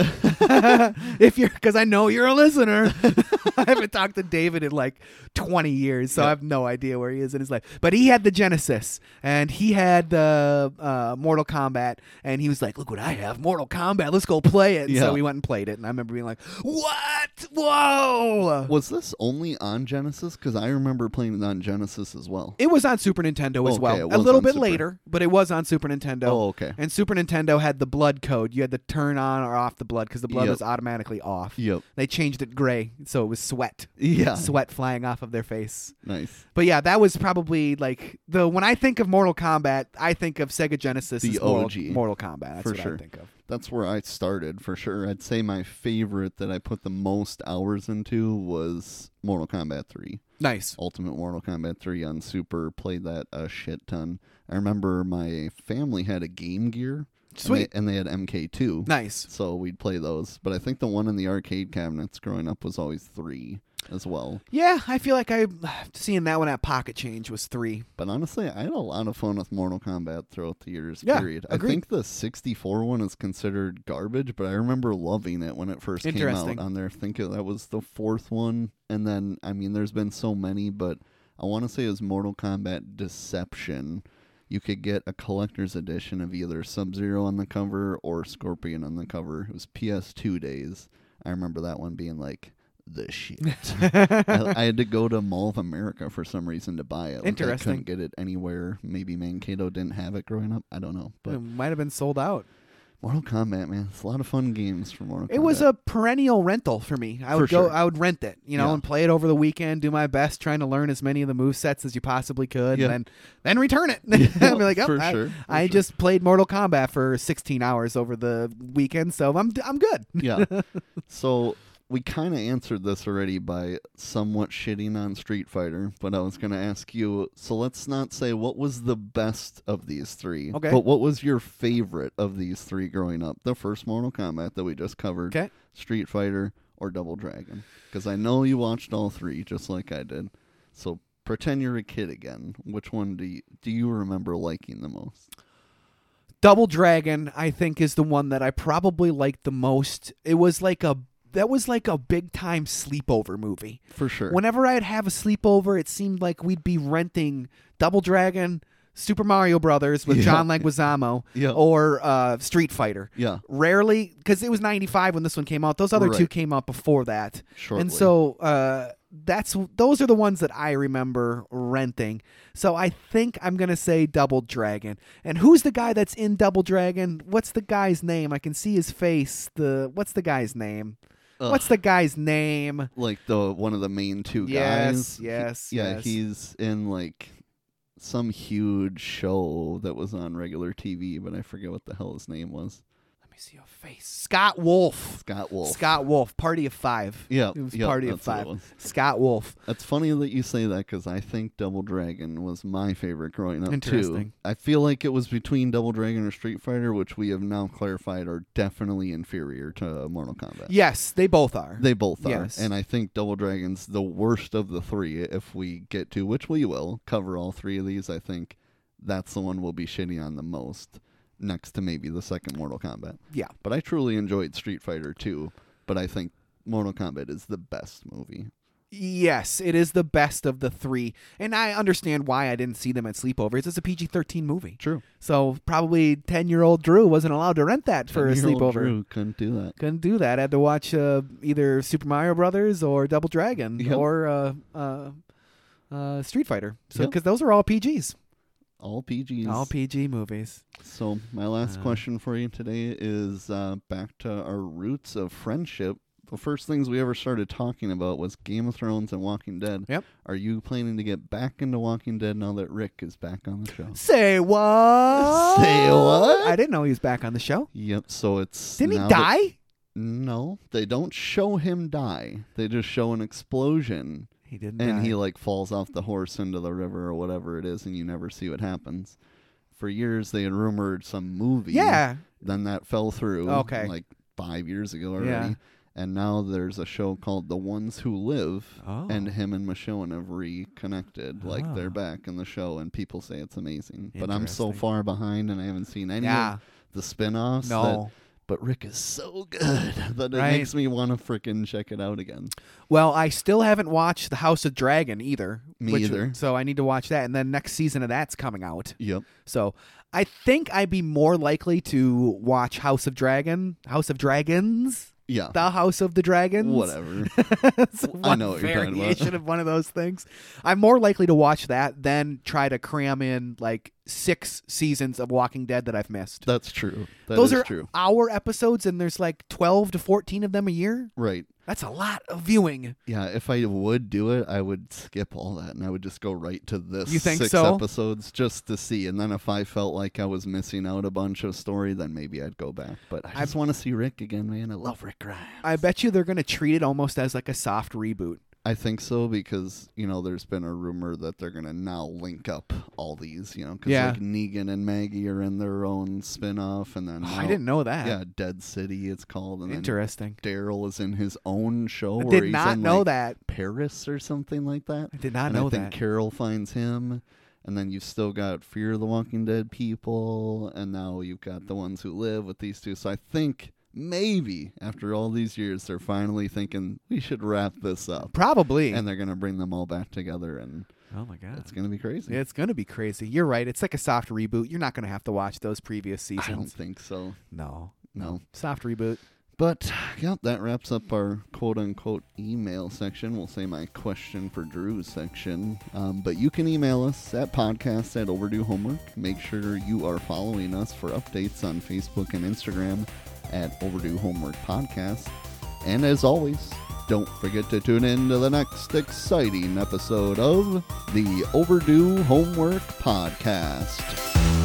if you're because I know you're a listener. I haven't talked to David in like twenty years, so Yep. I have no idea where he is in his life. But he had the Genesis, and he had the uh, Mortal Kombat, and he was like, "Look what I have, Mortal Kombat. Let's go play it." And Yeah. So we went and played it, and I remember being like, "What? Whoa!" Was this only on Genesis? Because I remember playing it on Genesis as well. It was on Super Nintendo as Okay, well. it A was little on bit Super. later, but it was on Super Nintendo. Oh, okay. And Super Nintendo had the blood code. You had to turn on or off the blood because the blood Yep. was automatically off. Yep. They changed it gray, so it was sweat. Yeah. Sweat flying off of their face. Nice. But yeah, that was probably like the when I think of Mortal Kombat, I think of Sega Genesis The as Mortal, O G. Mortal Kombat. That's For what sure. I think of. That's where I started for sure. I'd say my favorite that I put the most hours into was Mortal Kombat three. Nice. Ultimate Mortal Kombat three on Super. Played that a shit ton. I remember my family had a Game Gear. Sweet. And they, and they had M K two. Nice. So we'd play those. But I think the one in the arcade cabinets growing up was always three as well. Yeah, I feel like I seeing that one at Pocket Change was three. But honestly, I had a lot of fun with Mortal Kombat throughout the years, Yeah, period. I agreed. think the sixty-four one is considered garbage, but I remember loving it when it first came out Interesting. on there. I think that was the fourth one. And then, I mean, there's been so many, but I want to say it was Mortal Kombat Deception. You could get a collector's edition of either Sub-Zero on the cover or Scorpion on the cover. It was P S two days. I remember that one being like the shit. I, I had to go to Mall of America for some reason to buy it. Like, Interesting. I couldn't get it anywhere. Maybe Mankato didn't have it growing up. I don't know. But It might have been sold out. Mortal Kombat, man, it's a lot of fun games for Mortal Kombat. It was a perennial rental for me. I For would go, sure. I would rent it, you know, Yeah. and play it over the weekend. Do my best trying to learn as many of the movesets as you possibly could, Yeah. and then then return it. I'd be like, oh, for I, sure. for I sure. just played Mortal Kombat for sixteen hours over the weekend, so I'm I'm good. yeah. So we kind of answered this already by somewhat shitting on Street Fighter, but I was going to ask you, so let's not say what was the best of these three, Okay. but what was your favorite of these three growing up? The first Mortal Kombat that we just covered, Okay. Street Fighter, or Double Dragon? Because I know you watched all three, just like I did. So pretend you're a kid again. Which one do you, do you remember liking the most? Double Dragon, I think, is the one that I probably liked the most. It was like a that was like a big time sleepover movie. For sure. Whenever I'd have a sleepover, it seemed like we'd be renting Double Dragon, Super Mario Brothers with Yeah. John Leguizamo, Yeah. or uh, Street Fighter. yeah. Rarely, because it was ninety-five when this one came out. Those other two Right. came out before that. Shortly. And so uh, that's those are the ones that I remember renting. So I think I'm going to say Double Dragon. And who's the guy that's in Double Dragon? What's the guy's name? I can see his face. The What's the guy's name? Ugh. What's the guy's name? Like the one of the main two Yes, guys. yes, He- yeah, yes. he's in like some huge show that was on regular T V, but I forget what the hell his name was. Let me see your face. Scott Wolf. Scott Wolf. Scott Wolf. Party of Five. Yeah, It was yeah, Party of that's what it Five. was. Scott Wolf. It's funny that you say that because I think Double Dragon was my favorite growing up Interesting. too. I feel like it was between Double Dragon or Street Fighter, which we have now clarified are definitely inferior to Mortal Kombat. Yes, they both are. They both are. Yes. And I think Double Dragon's the worst of the three if we get to, which we will, cover all three of these. I think that's the one we'll be shitting on the most, next to maybe the second Mortal Kombat. Yeah. But I truly enjoyed Street Fighter too, but I think Mortal Kombat is the best movie. Yes, it is the best of the three. And I understand why I didn't see them at sleepovers. It's a P G thirteen movie. True. So probably ten-year-old Drew wasn't allowed to rent that for a ten-year-old sleepover. Drew couldn't do that. Couldn't do that. Had to watch uh, either Super Mario Brothers or Double Dragon Yep. or uh, uh, uh, Street Fighter. So Yep. because those are all P Gs. All P Gs. All P G movies. So my last Uh. question for you today is uh, back to our roots of friendship. The first things we ever started talking about was Game of Thrones and Walking Dead. Yep. Are you planning to get back into Walking Dead now that Rick is back on the show? Say what? Say what? I didn't know he was back on the show. Yep. So it's Didn't he now that- die? No, they don't show him die. They just show an explosion, He didn't and die. he like falls off the horse into the river or whatever it is, and you never see what happens. For years, they had rumored some movie. yeah. Then that fell through. Okay. Like five years ago already. Yeah. And now there's a show called The Ones Who Live, Oh. and him and Michonne have reconnected. Like Oh. they're back in the show, and people say it's amazing. But I'm so Interesting. far behind, and I haven't seen any Yeah. of the spin-offs. No. That, but Rick is so good that it Right. makes me want to frickin' check it out again. Well, I still haven't watched The House of Dragon either. Me which- either. So I need to watch that. And then next season of that's coming out. Yep. So I think I'd be more likely to watch House of Dragon, House of Dragons, Yeah. The House of the Dragons. Whatever. It's I one know what you're talking about. variation of one of those things. I'm more likely to watch that than try to cram in like six seasons of Walking Dead that I've missed. That's true. That Those is are true. hour episodes, and there's like twelve to fourteen of them a year. Right. That's a lot of viewing. Yeah, if I would do it, I would skip all that and I would just go right to this You think six so? episodes just to see. And then if I felt like I was missing out a bunch of story, then maybe I'd go back. But I I- just want to see Rick again, man. I love Rick Grimes. I bet you they're going to treat it almost as like a soft reboot. I think so because, you know, there's been a rumor that they're going to now link up all these, you know, because Yeah. like Negan and Maggie are in their own spin-off. And then Oh, now- I didn't know that. Yeah, Dead City it's called. And then Interesting. Daryl is in his own show. I where did he's not in, know like, that. Paris or something like that. I did not and know I think that. Carol finds him, and then you've still got Fear the Walking Dead people, and now you've got The Ones Who Live with these two. So I think maybe after all these years, they're finally thinking we should wrap this up, Probably. and they're gonna bring them all back together, and oh my god. it's gonna be crazy. It's going to be crazy. You're right. It's like a soft reboot. You're not going to have to watch those previous I don't seasons. think so. No. No. Soft reboot. But, yeah, that wraps up our quote-unquote email section. We'll say my question for Drew section. Um, but you can email us at podcast at overdue homework. Make sure you are following us for updates on Facebook and Instagram at Overdue Homework Podcast. And as always, don't forget to tune in to the next exciting episode of the Overdue Homework Podcast.